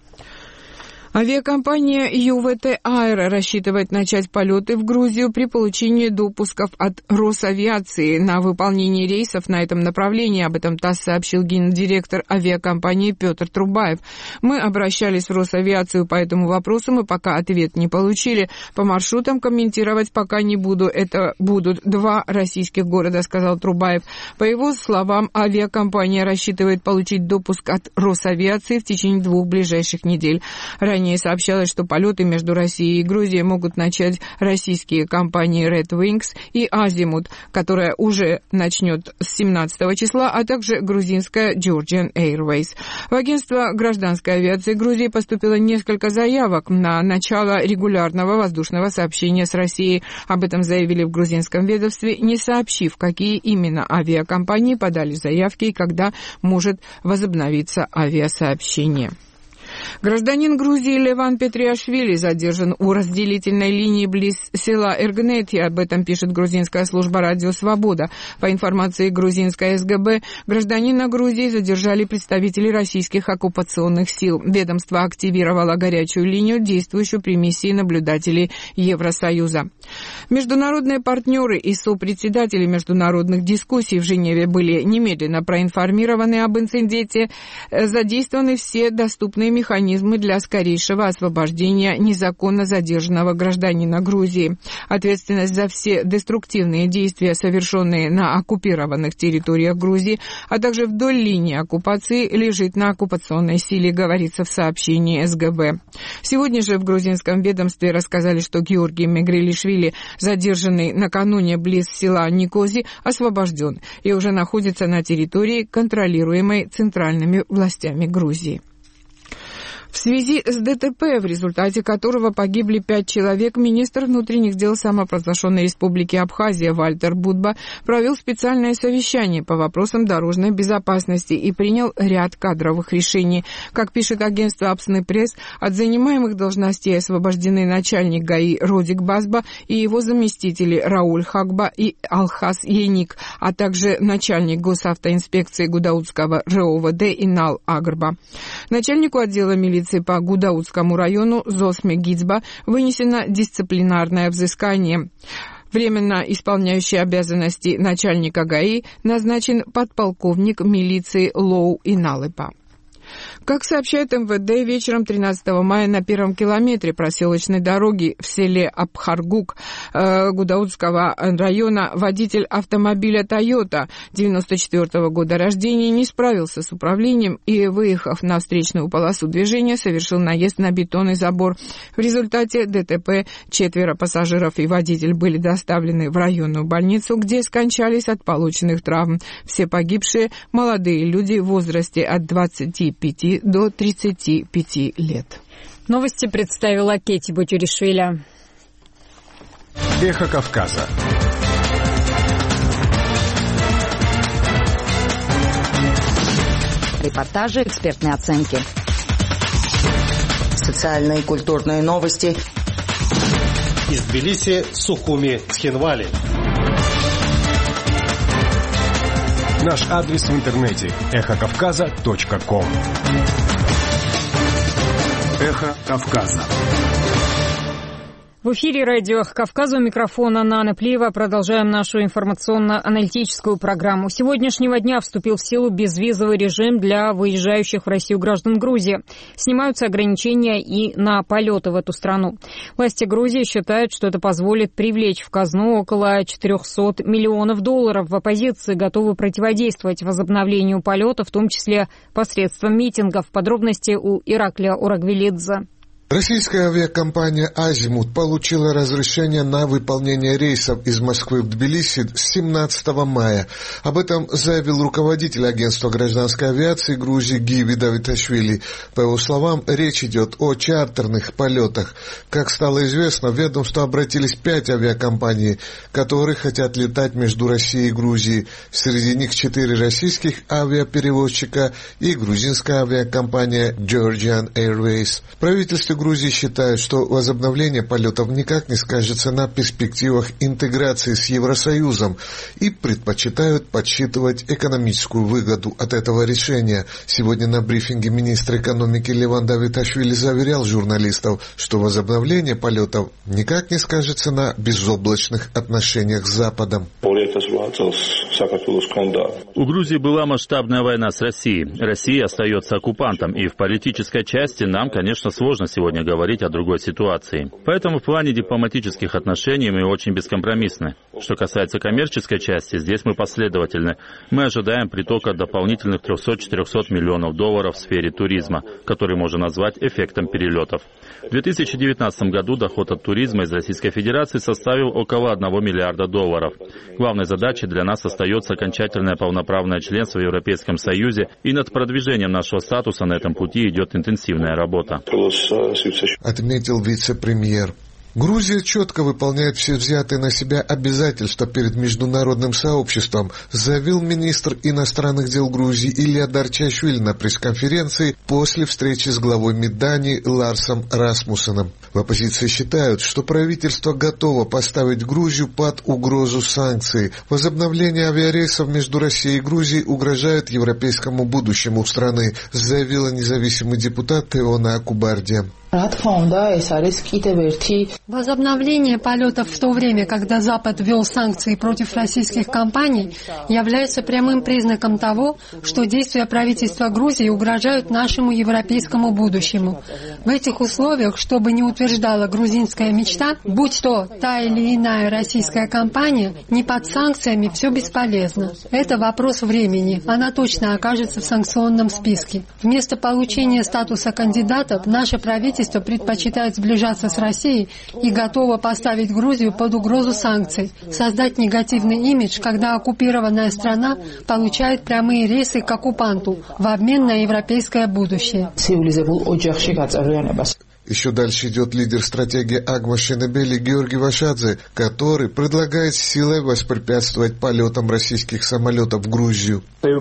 Авиакомпания ю ви ти Air рассчитывает начать полеты в Грузию при получении допусков от Росавиации на выполнение рейсов на этом направлении. Об этом ТАСС сообщил гендиректор авиакомпании Петр Трубаев. Мы обращались в Росавиацию по этому вопросу, мы пока ответ не получили. По маршрутам комментировать пока не буду. Это будут два российских города, сказал Трубаев. По его словам, авиакомпания рассчитывает получить допуск от Росавиации в течение двух ближайших недель. Ранее сообщалось, что полеты между Россией и Грузией могут начать российские компании Red Wings и Azimut, которая уже начнет с семнадцатого числа, а также грузинская Georgian Airways. В агентство гражданской авиации Грузии поступило несколько заявок на начало регулярного воздушного сообщения с Россией. Об этом заявили в грузинском ведомстве, не сообщив, какие именно авиакомпании подали заявки и когда может возобновиться авиасообщение. Гражданин Грузии Леван Петриашвили задержан у разделительной линии близ села Эргнети. Об этом пишет грузинская служба «Радио Свобода». По информации грузинской эс гэ бэ, гражданина Грузии задержали представители российских оккупационных сил. Ведомство активировало горячую линию, действующую при миссии наблюдателей Евросоюза. Международные партнеры и сопредседатели международных дискуссий в Женеве были немедленно проинформированы об инциденте. Задействованы все доступные механизмы для скорейшего освобождения незаконно задержанного гражданина Грузии. Ответственность за все деструктивные действия, совершенные на оккупированных территориях Грузии, а также вдоль линии оккупации, лежит на оккупационной силе, говорится в сообщении эс гэ бэ. Сегодня же в грузинском ведомстве рассказали, что Георгий Мегрелишвили, задержанный накануне близ села Никози, освобожден и уже находится на территории, контролируемой центральными властями Грузии. В связи с дэ тэ пэ, в результате которого погибли пять человек, министр внутренних дел самопровозглашенной республики Абхазия Вальтер Будба провел специальное совещание по вопросам дорожной безопасности и принял ряд кадровых решений. Как пишет агентство Апсны Пресс, от занимаемых должностей освобождены начальник ГАИ Родик Базба и его заместители Рауль Хакба и Алхас Ейник, а также начальник госавтоинспекции Гудаутского РОВД Инал Агрба. Начальнику отдела милиции по Гудаутскому району Зосме Гицба вынесено дисциплинарное взыскание. Временно исполняющий обязанности начальника ГАИ назначен подполковник милиции Лоу Иналыпа. Как сообщает эм вэ дэ, вечером тринадцатого мая на первом километре проселочной дороги в селе Абхаргук э, Гудаутского района водитель автомобиля Toyota девяносто четвёртого года рождения не справился с управлением и, выехав на встречную полосу движения, совершил наезд на бетонный забор. В результате дэ тэ пэ четверо пассажиров и водитель были доставлены в районную больницу, где скончались от полученных травм. Все погибшие – молодые люди в возрасте от двадцати пяти до тридцати пяти лет.
Новости представила Кети Бочуришвили.
Эхо Кавказа.
Репортажи, экспертные оценки.
Социальные и культурные новости.
Из Тбилиси, Сухуми, Цхинвали.
Наш адрес в интернете – эхо кавказа точка ком. Эхо Кавказа.
В эфире радио «Кавказа», у микрофона Нана Плиева. Продолжаем нашу информационно-аналитическую программу. С сегодняшнего дня вступил в силу безвизовый режим для выезжающих в Россию граждан Грузии. Снимаются ограничения и на полеты в эту страну. Власти Грузии считают, что это позволит привлечь в казну около четырехсот миллионов долларов. В оппозиции готовы противодействовать возобновлению полета, в том числе посредством митингов. Подробности у Ираклия Урагвелидзе.
Российская авиакомпания «Азимут» получила разрешение на выполнение рейсов из Москвы в Тбилиси с семнадцатого мая. Об этом заявил руководитель агентства гражданской авиации Грузии Гиви Давиташвили. По его словам, речь идет о чартерных полетах. Как стало известно, в ведомство обратились пять авиакомпаний, которые хотят летать между Россией и Грузией. Среди них четыре российских авиаперевозчика и грузинская авиакомпания Georgian Airways. Правительство Грузии считают, что возобновление полетов никак не скажется на перспективах интеграции с Евросоюзом и предпочитают подсчитывать экономическую выгоду от этого решения. Сегодня на брифинге министр экономики Леван Давиташвили заверял журналистов, что возобновление полетов никак не скажется на безоблачных отношениях с Западом.
У Грузии была масштабная война с Россией. Россия остается оккупантом, и в политической части нам, конечно, сложно сегодня говорить о другой ситуации. Поэтому в плане дипломатических отношений мы очень бескомпромиссны. Что касается коммерческой части, здесь мы последовательны. Мы ожидаем притока дополнительных трехсот-четырехсот миллионов долларов в сфере туризма, который можно назвать эффектом перелетов. В две тысячи девятнадцатом году доход от туризма из Российской Федерации составил около одного миллиарда долларов. Главной задачей для нас остается окончательное полноправное членство в Европейском Союзе, и над продвижением нашего статуса на этом пути идет интенсивная работа.
Отметил вице-премьер. Грузия четко выполняет все взятые на себя обязательства перед международным сообществом, заявил министр иностранных дел Грузии Илья Дарчашвили на пресс-конференции после встречи с главой МИД Дании Ларсом Расмуссеном. В оппозиции считают, что правительство готово поставить Грузию под угрозу санкций. Возобновление авиарейсов между Россией и Грузией угрожает европейскому будущему страны, заявила независимый депутат Теона Акубардия.
Возобновление полетов в то время, когда Запад ввел санкции против российских компаний, является прямым признаком того, что действия правительства Грузии угрожают нашему европейскому будущему. В этих условиях, что бы ни утверждала грузинская мечта, будь то та или иная российская компания, не под санкциями все бесполезно. Это вопрос времени, она точно окажется в санкционном списке. Вместо получения статуса кандидатов наше правительство предпочитает сближаться с Россией и готово поставить Грузию под угрозу санкций, создать негативный имидж, когда оккупированная страна получает прямые рейсы к оккупанту в обмен на европейское будущее.
Еще дальше идет лидер стратегии Агма Шинебели Георгий Вашадзе, который предлагает силой воспрепятствовать полетам российских самолетов в Грузию.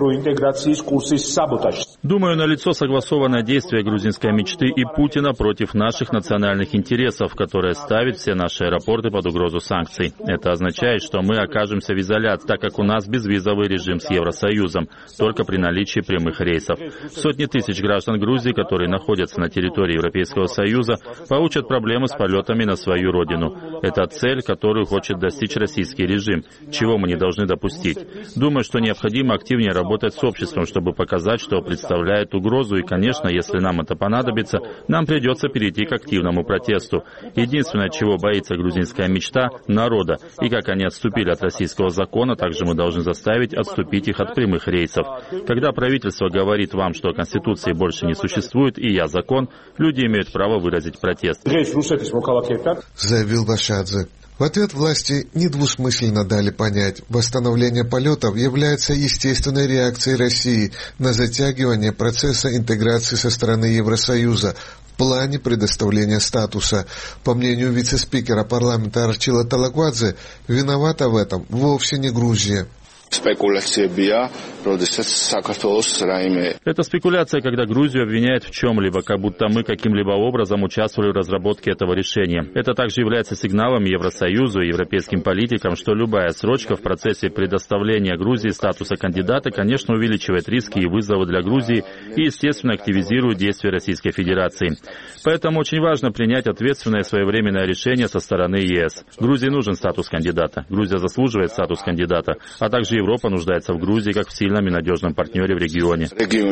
Думаю, налицо согласованное действие грузинской мечты и Путина против наших национальных интересов, которое ставит все наши аэропорты под угрозу санкций. Это означает, что мы окажемся в изоляции, так как у нас безвизовый режим с Евросоюзом, только при наличии прямых рейсов. Сотни тысяч граждан Грузии, которые находятся на территории Европейского Союза, получат проблемы с полетами на свою родину. Это цель, которую хочет достичь российский режим, чего мы не должны допустить. Думаю, что необходимо активнее работать с обществом, чтобы показать, что представляет угрозу, и, конечно, если нам это понадобится, нам придется перейти к активному протесту. Единственное, чего боится грузинская мечта – народа, и как они отступили от российского закона, также мы должны заставить отступить их от прямых рейсов. Когда правительство говорит вам, что Конституции больше не существует, и я закон, люди имеют право выразить протест.
Заявил Вашадзе. В ответ власти недвусмысленно дали понять, восстановление полетов является естественной реакцией России на затягивание процесса интеграции со стороны Евросоюза в плане предоставления статуса. По мнению вице-спикера парламента Арчила Талагвадзе, виновата в этом вовсе не Грузия. В
Это спекуляция, когда Грузию обвиняют в чем-либо, как будто мы каким-либо образом участвовали в разработке этого решения. Это также является сигналом Евросоюзу и европейским политикам, что любая срочка в процессе предоставления Грузии статуса кандидата, конечно, увеличивает риски и вызовы для Грузии и, естественно, активизирует действия Российской Федерации. Поэтому очень важно принять ответственное и своевременное решение со стороны ЕС. Грузии нужен статус кандидата. Грузия заслуживает статус кандидата, а также Европа нуждается в Грузии как в сильном и надежном партнере в регионе.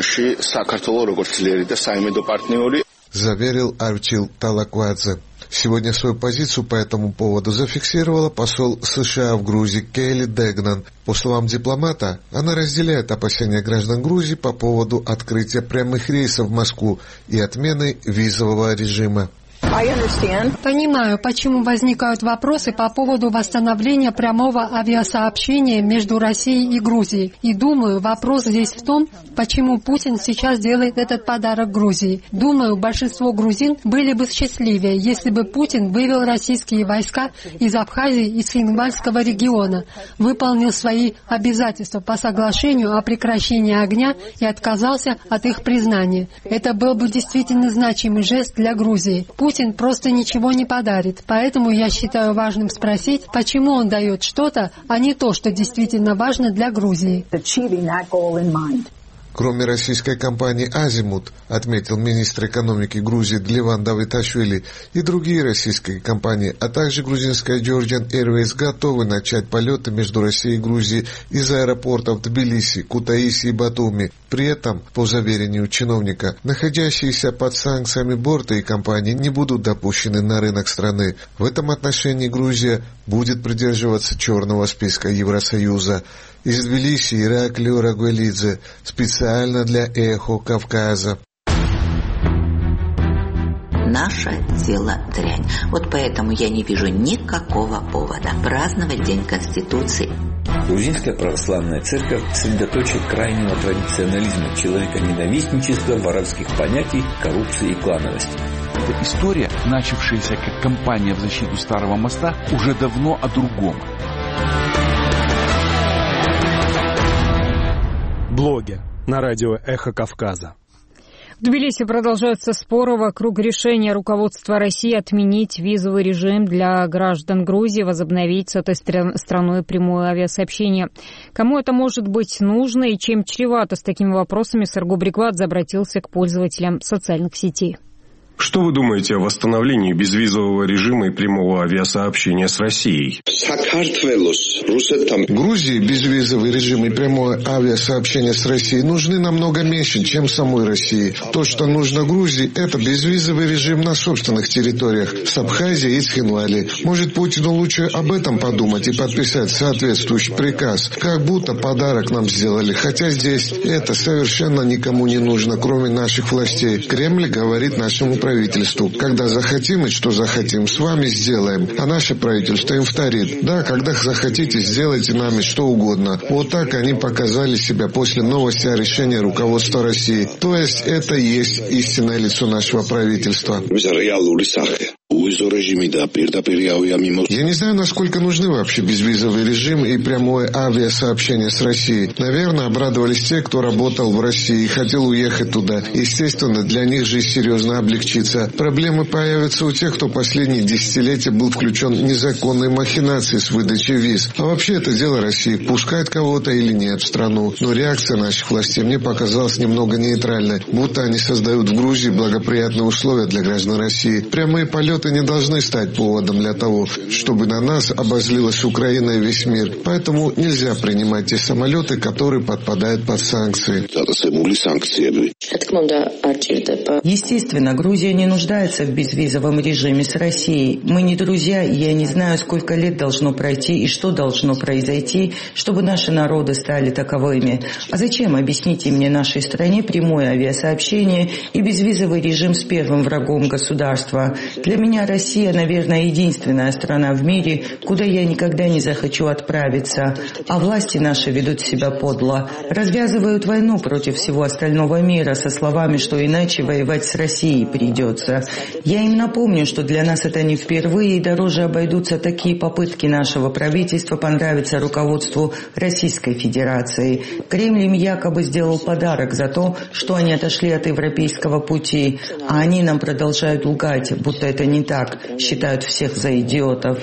Заверил Арчил Талаквадзе. Сегодня свою позицию по этому поводу зафиксировала посол США в Грузии Кейли Дегнан. По словам дипломата, она разделяет опасения граждан Грузии по поводу открытия прямых рейсов в Москву и отмены визового режима.
Понимаю, почему возникают вопросы по поводу восстановления прямого авиасообщения между Россией и Грузией. И думаю, вопрос здесь в том, почему Путин сейчас делает этот подарок Грузии. Думаю, большинство грузин были бы счастливее, если бы Путин вывел российские войска из Абхазии и Цхинвальского региона, выполнил свои обязательства по соглашению о прекращении огня и отказался от их признания. Это был бы действительно значимый жест для Грузии. Путин просто ничего не подарит. Поэтому я считаю важным спросить, почему он дает что-то, а не то, что действительно важно для Грузии.
Кроме российской компании «Азимут», отметил министр экономики Грузии Длеван Давиташвили, и другие российские компании, а также грузинская Georgian Airways готовы начать полеты между Россией и Грузией из аэропортов Тбилиси, Кутаиси и Батуми. При этом, по заверению чиновника, находящиеся под санкциями борты и компании не будут допущены на рынок страны. В этом отношении Грузия будет придерживаться черного списка Евросоюза. Из Тбилиси Ираклий Рагуэлидзе, специально для «Эхо Кавказа».
Наше дело дрянь. Вот поэтому я не вижу никакого повода праздновать День Конституции.
Грузинская православная церковь – средоточие крайнего традиционализма, человеконенавистничества, воровских понятий, коррупции и клановости.
Эта история, начавшаяся как кампания в защиту Старого моста, уже давно о другом.
Блоги на радио «Эхо Кавказа».
В Тбилиси продолжаются споры вокруг решения руководства России отменить визовый режим для граждан Грузии, возобновить с этой страной прямое авиасообщение. Кому это может быть нужно и чем чревато? С такими вопросами Сарго Бриквадзе обратился к пользователям социальных сетей.
Что вы думаете о восстановлении безвизового режима и прямого авиасообщения с Россией?
Грузии безвизовый режим и прямое авиасообщение с Россией нужны намного меньше, чем самой России. То, что нужно Грузии, это безвизовый режим на собственных территориях, с Абхазией и Цхинвали. Может, Путину лучше об этом подумать и подписать соответствующий приказ. Как будто подарок нам сделали, хотя здесь это совершенно никому не нужно, кроме наших властей. Кремль говорит нашему правительству: когда захотим и что захотим, с вами сделаем. А наше правительство им вторит: да, когда захотите, сделайте нами что угодно. Вот так они показали себя после новости о решении руководства России. То есть это и есть истинное лицо нашего правительства. Я не знаю, насколько нужны вообще безвизовый режим и прямое авиасообщение с Россией. Наверное, обрадовались те, кто работал в России и хотел уехать туда. Естественно, для них жизнь серьезно облегчится. Проблемы появятся у тех, кто последние десятилетия был включен в незаконные махинации с выдачей виз. А вообще это дело России, пускать кого-то или нет в страну. Но реакция наших властей мне показалась немного нейтральной, будто они создают в Грузии благоприятные условия для граждан России. Прямые полеты не должны стать поводом для того, чтобы на нас обозлилась Украина и весь мир. Поэтому нельзя принимать те самолеты, которые подпадают под санкции.
Естественно, Грузия не нуждается в безвизовом режиме с Россией. Мы не друзья, и я не знаю, сколько лет должно пройти и что должно произойти, чтобы наши народы стали таковыми. А зачем, объясните мне, нашей стране прямое авиасообщение и безвизовый режим с первым врагом государства? Для меня меня Россия, наверное, единственная страна в мире, куда я никогда не захочу отправиться. А власти наши ведут себя подло. Развязывают войну против всего остального мира со словами, что иначе воевать с Россией придется. Я им напомню, что для нас это не впервые, и дороже обойдутся такие попытки нашего правительства понравиться руководству Российской Федерации. Кремль им якобы сделал подарок за то, что они отошли от европейского пути, а они нам продолжают лгать, будто это не так, считают всех за идиотов.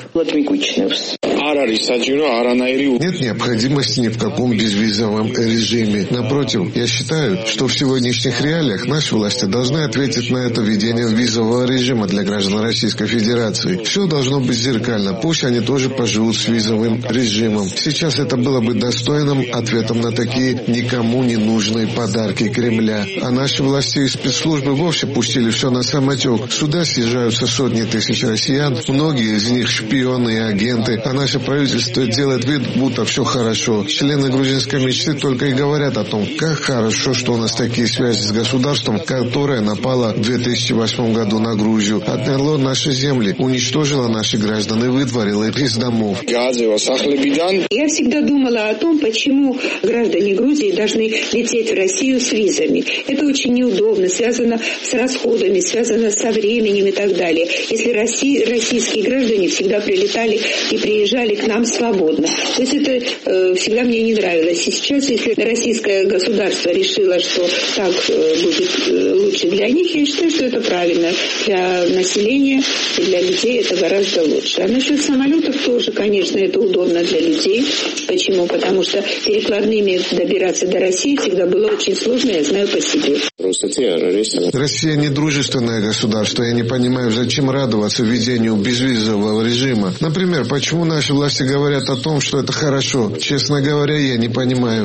Нет необходимости ни в каком безвизовом режиме. Напротив, я считаю, что в сегодняшних реалиях наши власти должны ответить на это введением визового режима для граждан Российской Федерации. Все должно быть зеркально. Пусть они тоже поживут с визовым режимом. Сейчас это было бы достойным ответом на такие никому не нужные подарки Кремля. А наши власти и спецслужбы вовсе пустили все на самотек. Сюда съезжаются сотни тысяч россиян, многие из них шпионы и агенты, а наше правительство делает вид, будто все хорошо. Члены грузинской мечты только и говорят о том, как хорошо, что у нас такие связи с государством, которое напало в две тысячи восьмом году на Грузию, отняло наши земли, уничтожило наших граждан и вытворило их из домов.
Я всегда думала о том, почему граждане Грузии должны лететь в Россию с визами. Это очень неудобно, связано с расходами, связано со временем и так далее. Если Россия, российские граждане всегда прилетали и приезжали к нам свободно. То есть это э, всегда мне не нравилось. И сейчас, если российское государство решило, что так э, будет э, лучше для них, я считаю, что это правильно. Для населения и для людей это гораздо лучше. А насчет самолетов тоже, конечно, это удобно для людей. Почему? Потому что перекладными добираться до России всегда было очень сложно, я знаю по себе.
Россия не дружественное государство. Я не понимаю, зачем радоваться введению безвизового режима. Например, почему наши власти говорят о том, что это хорошо? Честно говоря, я не понимаю.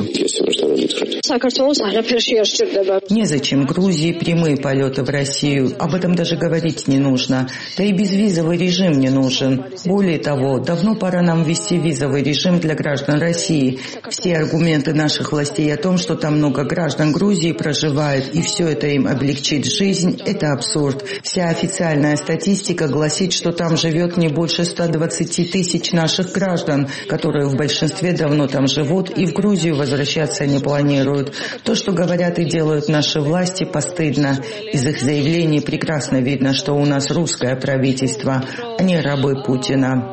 Незачем Грузии прямые полеты в Россию. Об этом даже говорить не нужно. Да и безвизовый режим не нужен. Более того, давно пора нам ввести визовый режим для граждан России. Все аргументы наших властей о том, что там много граждан Грузии проживает и все это им облегчит жизнь, это абсурд. Вся официальная статистика гласит, что там живет не больше ста двадцати тысяч наших граждан, которые в большинстве давно там живут и в Грузию возвращаться не планируют. То, что говорят и делают наши власти, постыдно. Из их заявлений прекрасно видно, что у нас русское правительство, а не рабы Путина.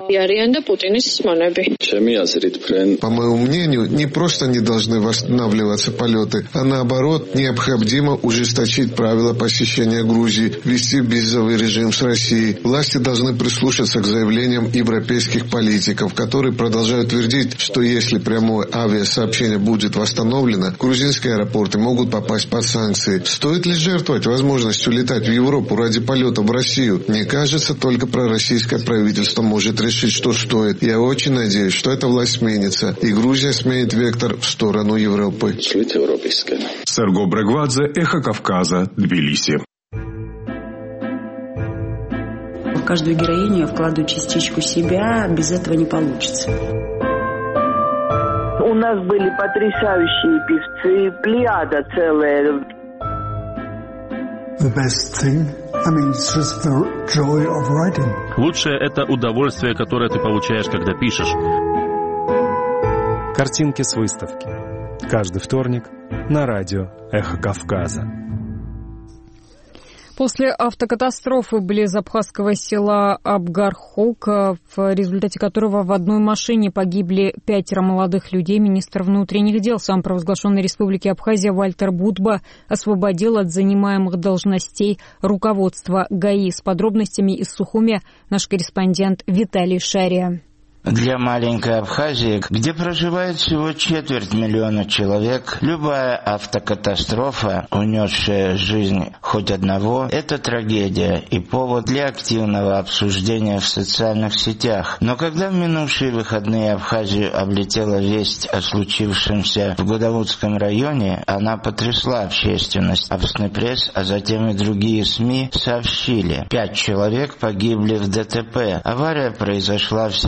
По моему мнению, не просто не должны восстанавливаться полеты, а наоборот, необходимо ужесточить правила посещения Грузии, ввести визовый режим с Россией. Власти должны прислушаться к заявлениям европейских политиков, которые продолжают твердить, что если прямое авиасообщение будет восстановлено, грузинские аэропорты могут попасть под санкции. Стоит ли жертвовать возможностью летать в Европу ради полета в Россию? Мне кажется, только пророссийское правительство может решить, что стоит. Я очень надеюсь, что эта власть сменится, и Грузия сменит вектор в сторону Европы.
Серго Брегвадзе, Эхо Кавказа, Тбилиси.
В каждую героиню я вкладываю частичку себя, без этого не получится.
У нас были потрясающие певцы, плеяда целая.
The best thing, I mean, it's just the joy of writing.
Лучшее — это удовольствие, которое ты получаешь, когда пишешь.
Картинки с выставки. Каждый вторник на радио «Эхо Кавказа».
После автокатастрофы близ абхазского села Абгархук, в результате которого в одной машине погибли пятеро молодых людей, министр внутренних дел самопровозглашенной республики Абхазия Вальтер Будба освободил от занимаемых должностей руководства ГАИ. С подробностями из Сухуми наш корреспондент Виталий Шария.
Для маленькой Абхазии, где проживает всего четверть миллиона человек, любая автокатастрофа, унесшая жизнь хоть одного, это трагедия и повод для активного обсуждения в социальных сетях. Но когда в минувшие выходные Абхазию облетела весть о случившемся в Гудауцком районе, она потрясла общественность. Абснепресс, а затем и другие СМИ сообщили: пять человек погибли в ДТП. Авария произошла в селе Абгархук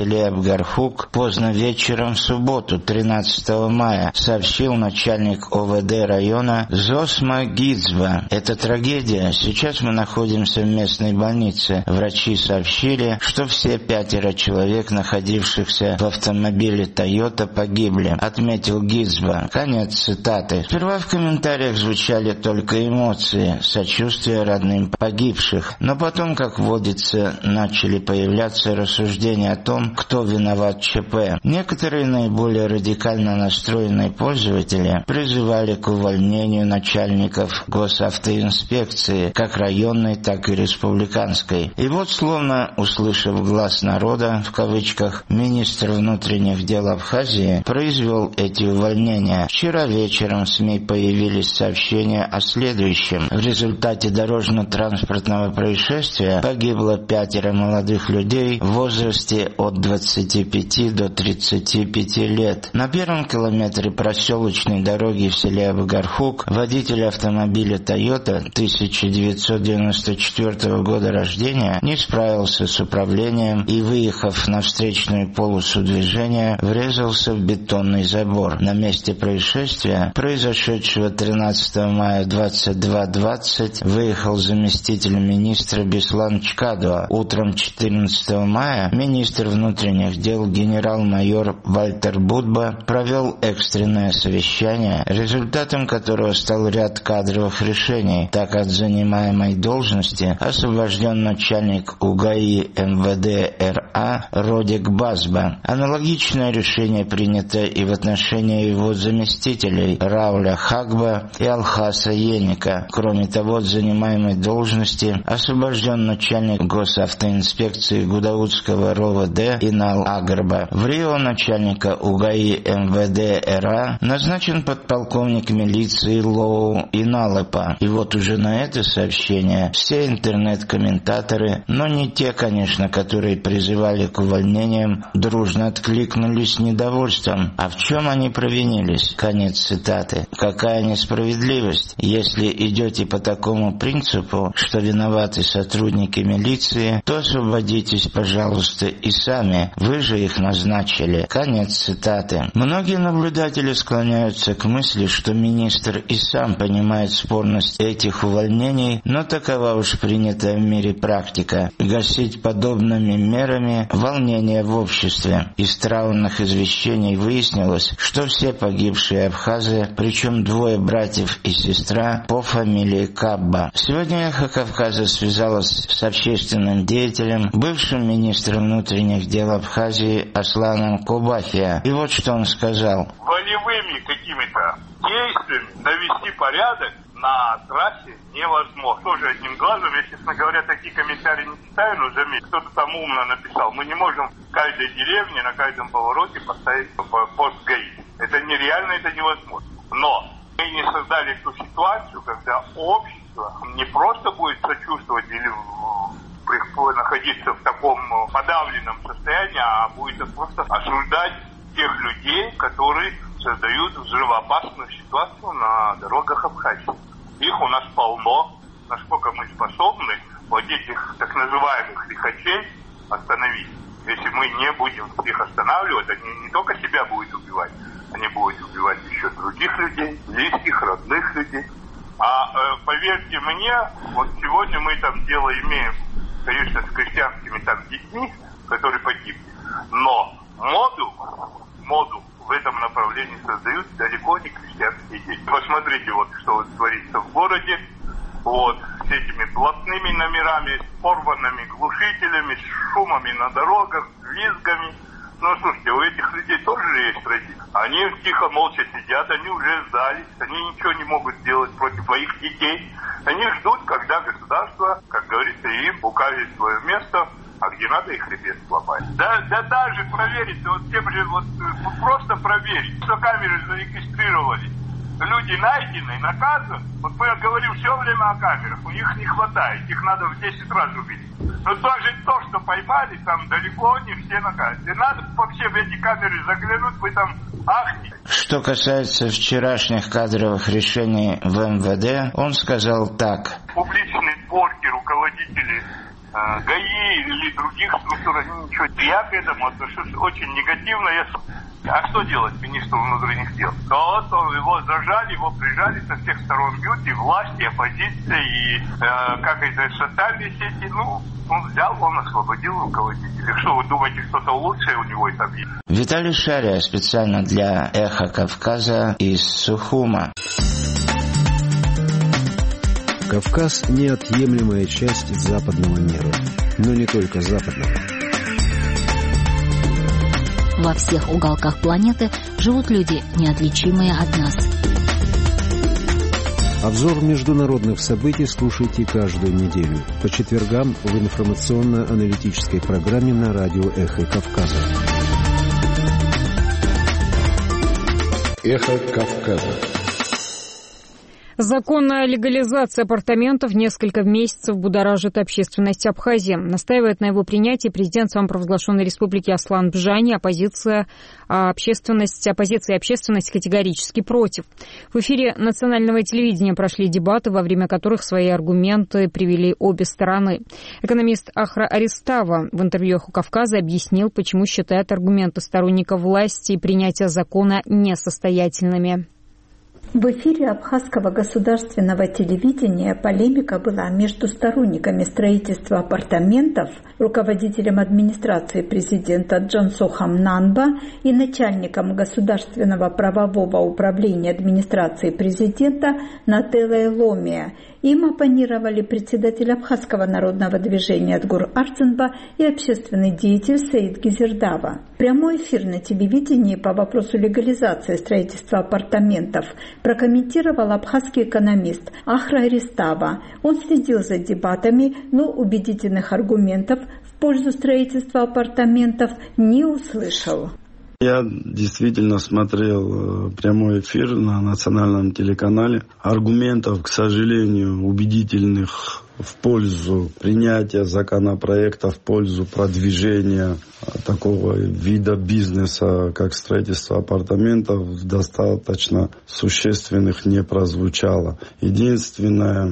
Абгархук поздно вечером в субботу, тринадцатого мая, сообщил начальник ОВД района Зосма Гидзба. Это трагедия. Сейчас мы находимся в местной больнице. Врачи сообщили, что все пятеро человек, находившихся в автомобиле Toyota, погибли, отметил Гидзба. Конец цитаты. Сперва в комментариях звучали только эмоции, сочувствие родным погибших, но потом, как водится, начали появляться рассуждения о том, кто виноват в ЧП. Некоторые наиболее радикально настроенные пользователи призывали к увольнению начальников госавтоинспекции, как районной, так и республиканской. И вот, словно услышав глаз народа, в кавычках, министр внутренних дел Абхазии произвел эти увольнения. Вчера вечером в СМИ появились сообщения о следующем. В результате дорожно-транспортного происшествия погибло пятеро молодых людей в возрасте от двадцати пяти до тридцати пяти лет. На первом километре проселочной дороги в селе Абгархук водитель автомобиля Toyota тысяча девятьсот девяносто четвёртого года рождения не справился с управлением и, выехав на встречную полосу движения, врезался в бетонный забор. На месте происшествия, произошедшего тринадцатого мая двадцать два двадцать, выехал заместитель министра Беслан Чкадуа. Утром четырнадцатого мая министр внутренних дел генерал-майор Вальтер Будба провел экстренное совещание, результатом которого стал ряд кадровых решений. Так, от занимаемой должности освобожден начальник УГАИ МВД РА Родик Базба. Аналогичное решение принято и в отношении его заместителей Рауля Хагба и Алхаса Еника. Кроме того, от занимаемой должности освобожден начальник госавтоинспекции Гудаутского РОВД Инал Агарба. В Рио начальника УГАИ МВД РА назначен подполковник милиции Лоу Иналепа. И вот уже на это сообщение все интернет-комментаторы, но не те, конечно, которые призывали к увольнениям, дружно откликнулись недовольством. А в чем они провинились? Конец цитаты. Какая несправедливость, если идете по такому принципу, что виноваты сотрудники милиции, то освободитесь, пожалуйста, и сами. Вы же их назначили. Конец цитаты. Многие наблюдатели склоняются к мысли, что министр и сам понимает спорность этих увольнений, но такова уж принятая в мире практика. Гасить подобными мерами волнение в обществе. Из траурных извещений выяснилось, что все погибшие абхазы, причем двое братьев и сестра, по фамилии Кабба. Сегодня «Эхо Кавказа» связалась с общественным деятелем, бывшим министром внутренних дел Абхазии Асланом Кубахия. И вот что он сказал.
Волевыми какими-то действиями навести порядок на трассе невозможно. Тоже одним глазом, я, честно говоря, такие комментарии не читаю, но заметь, кто-то там умно написал. Мы не можем в каждой деревне, на каждом повороте поставить пост ГАИ. Это нереально, это невозможно. Но мы не создали эту ситуацию, когда общество не просто будет сочувствовать или находиться в таком подавленном состоянии, а будет просто осуждать тех людей, которые создают взрывоопасную ситуацию на дорогах Абхазии. Их у нас полно. Насколько мы способны вот этих так называемых лихачей остановить. Если мы не будем их останавливать, они не только себя будут убивать, они будут убивать еще других людей, близких, родных людей. А э, поверьте мне, вот сегодня мы там дело имеем, конечно, с крестьянскими там детьми, которые погибли, но моду, моду в этом направлении создают далеко не крестьянские дети. Посмотрите, вот что вот творится в городе, вот, с этими блатными номерами, с порванными глушителями, с шумами на дорогах, с визгами. Ну, слушайте, у этих людей тоже есть родители. Они тихо, молча сидят, они уже сдались, они ничего не могут сделать против своих детей. Они ждут, когда государство, как говорится, им укажет свое место, а где надо их хребет сломать. Да, да даже проверить, вот тем же, вот просто проверить, что камеры зарегистрировали. Люди найдены, наказаны. Вот мы говорим все время о камерах, у них не хватает, их надо в десять раз увидеть. Но даже то, что поймали, там далеко не все наказаны. Надо вообще в эти камеры заглянуть, вы там ахнете.
Что касается вчерашних кадровых решений в эм вэ дэ, он сказал так.
Публичные порки руководителей ГАИ или других структур, они ничего. Я к этому отношусь очень негативно. Я... А что делать министру внутренних дел? Вот он, его зажали, его прижали, со всех сторон бьют, и власть, и оппозиция, и э, как это, социальные сети. Ну, он взял, он освободил руководителя. Что вы думаете, что-то лучшее у него там есть?
Виталий Шария специально для «Эхо Кавказа» из Сухума.
Кавказ – неотъемлемая часть западного мира, но не только западного.
Во всех уголках планеты живут люди, неотличимые от нас.
Обзор международных событий слушайте каждую неделю по четвергам в информационно-аналитической программе на радио «Эхо Кавказа».
«Эхо Кавказа».
Законная легализация апартаментов несколько месяцев будоражит общественность Абхазии. Настаивает на его принятии президент самопровозглашенной республики Аслан Бжани. Оппозиция, общественность, оппозиция и общественность категорически против. В эфире национального телевидения прошли дебаты, во время которых свои аргументы привели обе стороны. Экономист Ахра Аристава в интервью «Эхо Кавказа» объяснил, почему считает аргументы сторонников власти и принятия закона несостоятельными.
В эфире абхазского государственного телевидения полемика была между сторонниками строительства апартаментов, руководителем администрации президента Джансохом Нанба и начальником государственного правового управления администрации президента Нателлой Ломия. Им оппонировали председатель Абхазского народного движения Адгур Арцинба и общественный деятель Саид Гизердава. Прямой эфир на телевидении по вопросу легализации строительства апартаментов прокомментировал абхазский экономист Ахра Аристава. Он следил за дебатами, но убедительных аргументов в пользу строительства апартаментов не услышал.
Я действительно смотрел прямой эфир на национальном телеканале. Аргументов, к сожалению, убедительных в пользу принятия законопроекта, в пользу продвижения такого вида бизнеса, как строительство апартаментов, достаточно существенных не прозвучало. Единственное,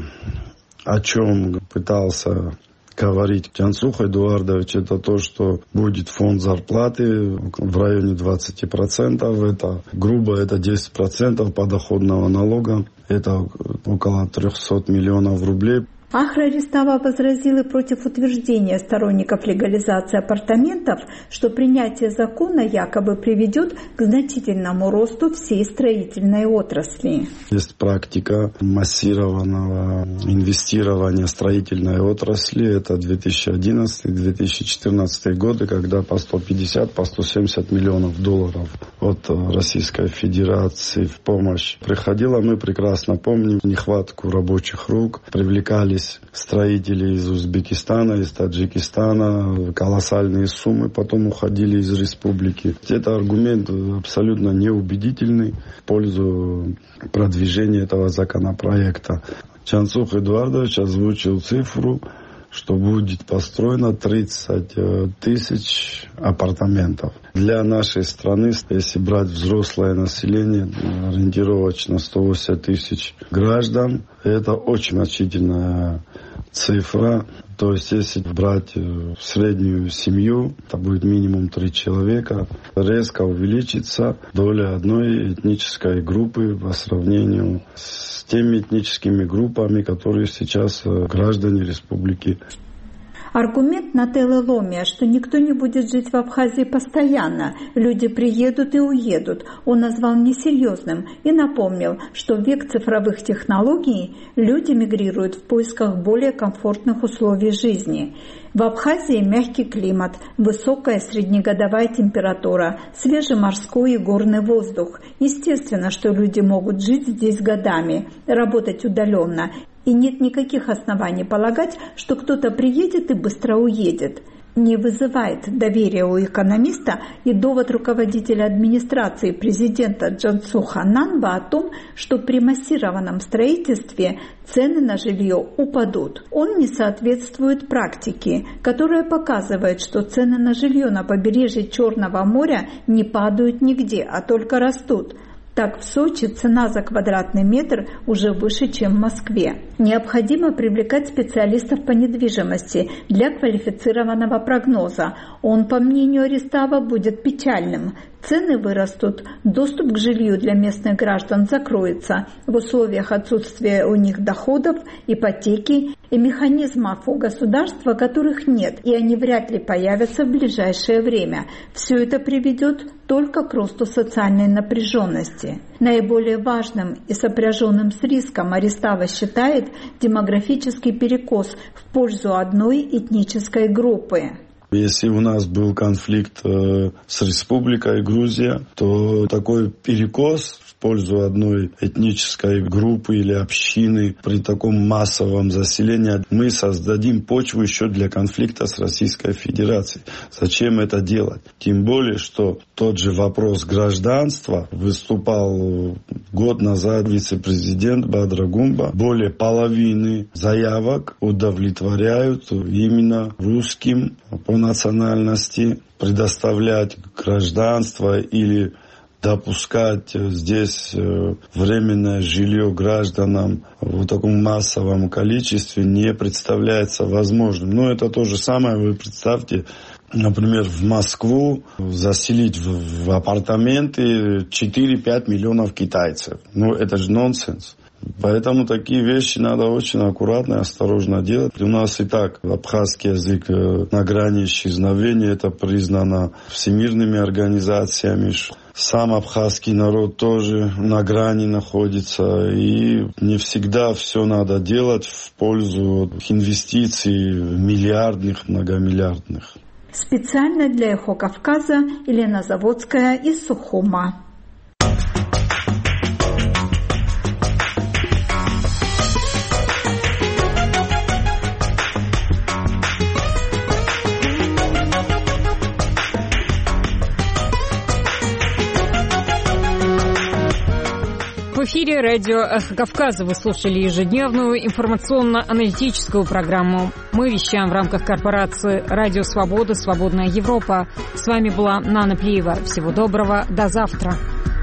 о чем пытался говорить Джансух Эдуардович, это то, что будет фонд зарплаты в районе двадцать процентов. Это грубо, это десять процентов подоходного налога. Это около триста миллионов рублей.
Ахра Аристава возразил и против утверждения сторонников легализации апартаментов, что принятие закона якобы приведет к значительному росту всей строительной отрасли.
Есть практика массированного инвестирования в строительной отрасли. Это две тысячи одиннадцатый — две тысячи четырнадцатый годы, когда по сто пятьдесят — по сто семьдесят миллионов долларов от Российской Федерации в помощь приходило. Мы прекрасно помним нехватку рабочих рук, привлекались строители из Узбекистана, из Таджикистана, колоссальные суммы потом уходили из республики. Это аргумент абсолютно неубедительный в пользу продвижения этого законопроекта. Джансух Эдуардович озвучил цифру, что будет построено тридцать тысяч апартаментов. Для нашей страны, если брать взрослое население, ориентировочно сто восемьдесят тысяч граждан, это очень значительная цифра. То есть, если брать среднюю семью, это будет минимум три человека, резко увеличится доля одной этнической группы по сравнению с теми этническими группами, которые сейчас граждане республики.
Аргумент Нателлы Ломия, что никто не будет жить в Абхазии постоянно, люди приедут и уедут, он назвал несерьезным и напомнил, что в век цифровых технологий люди мигрируют в поисках более комфортных условий жизни. В Абхазии мягкий климат, высокая среднегодовая температура, свежий морской и горный воздух. Естественно, что люди могут жить здесь годами, работать удаленно. И нет никаких оснований полагать, что кто-то приедет и быстро уедет. Не вызывает доверия у экономиста и довод руководителя администрации президента Джансуха Нанба о том, что при массированном строительстве цены на жилье упадут. Он не соответствует практике, которая показывает, что цены на жилье на побережье Черного моря не падают нигде, а только растут. Так, в Сочи цена за квадратный метр уже выше, чем в Москве. Необходимо привлекать специалистов по недвижимости для квалифицированного прогноза. Он, по мнению Аристава, будет печальным. Цены вырастут, доступ к жилью для местных граждан закроется в условиях отсутствия у них доходов, ипотеки и механизмов у государства, которых нет, и они вряд ли появятся в ближайшее время. Все это приведет только к росту социальной напряженности. Наиболее важным и сопряженным с риском Аристава считает демографический перекос в пользу одной этнической группы.
Если у нас был конфликт э, с Республикой Грузия, то такой перекос в пользу одной этнической группы или общины при таком массовом заселении мы создадим почву еще для конфликта с Российской Федерацией. Зачем это делать? Тем более, что тот же вопрос гражданства выступал год назад вице-президент Бадра Гумба. Более половины заявок удовлетворяют именно русским по национальности, предоставлять гражданство или допускать здесь временное жилье гражданам в таком массовом количестве не представляется возможным. Но это то же самое, вы представьте, например, в Москву заселить в, в апартаменты четыре-пять миллионов китайцев. Ну, это же нонсенс. Поэтому такие вещи надо очень аккуратно и осторожно делать. У нас и так абхазский язык на грани исчезновения. Это признано всемирными организациями. Сам абхазский народ тоже на грани находится. И не всегда все надо делать в пользу инвестиций миллиардных, многомиллиардных.
Специально для «Эхо Кавказа» Елена Заводская из Сухума.
В эфире радио «Эхо Кавказа» вы слушали ежедневную информационно-аналитическую программу. Мы вещаем в рамках корпорации «Радио Свобода. Свободная Европа». С вами была Нана Плиева. Всего доброго. До завтра.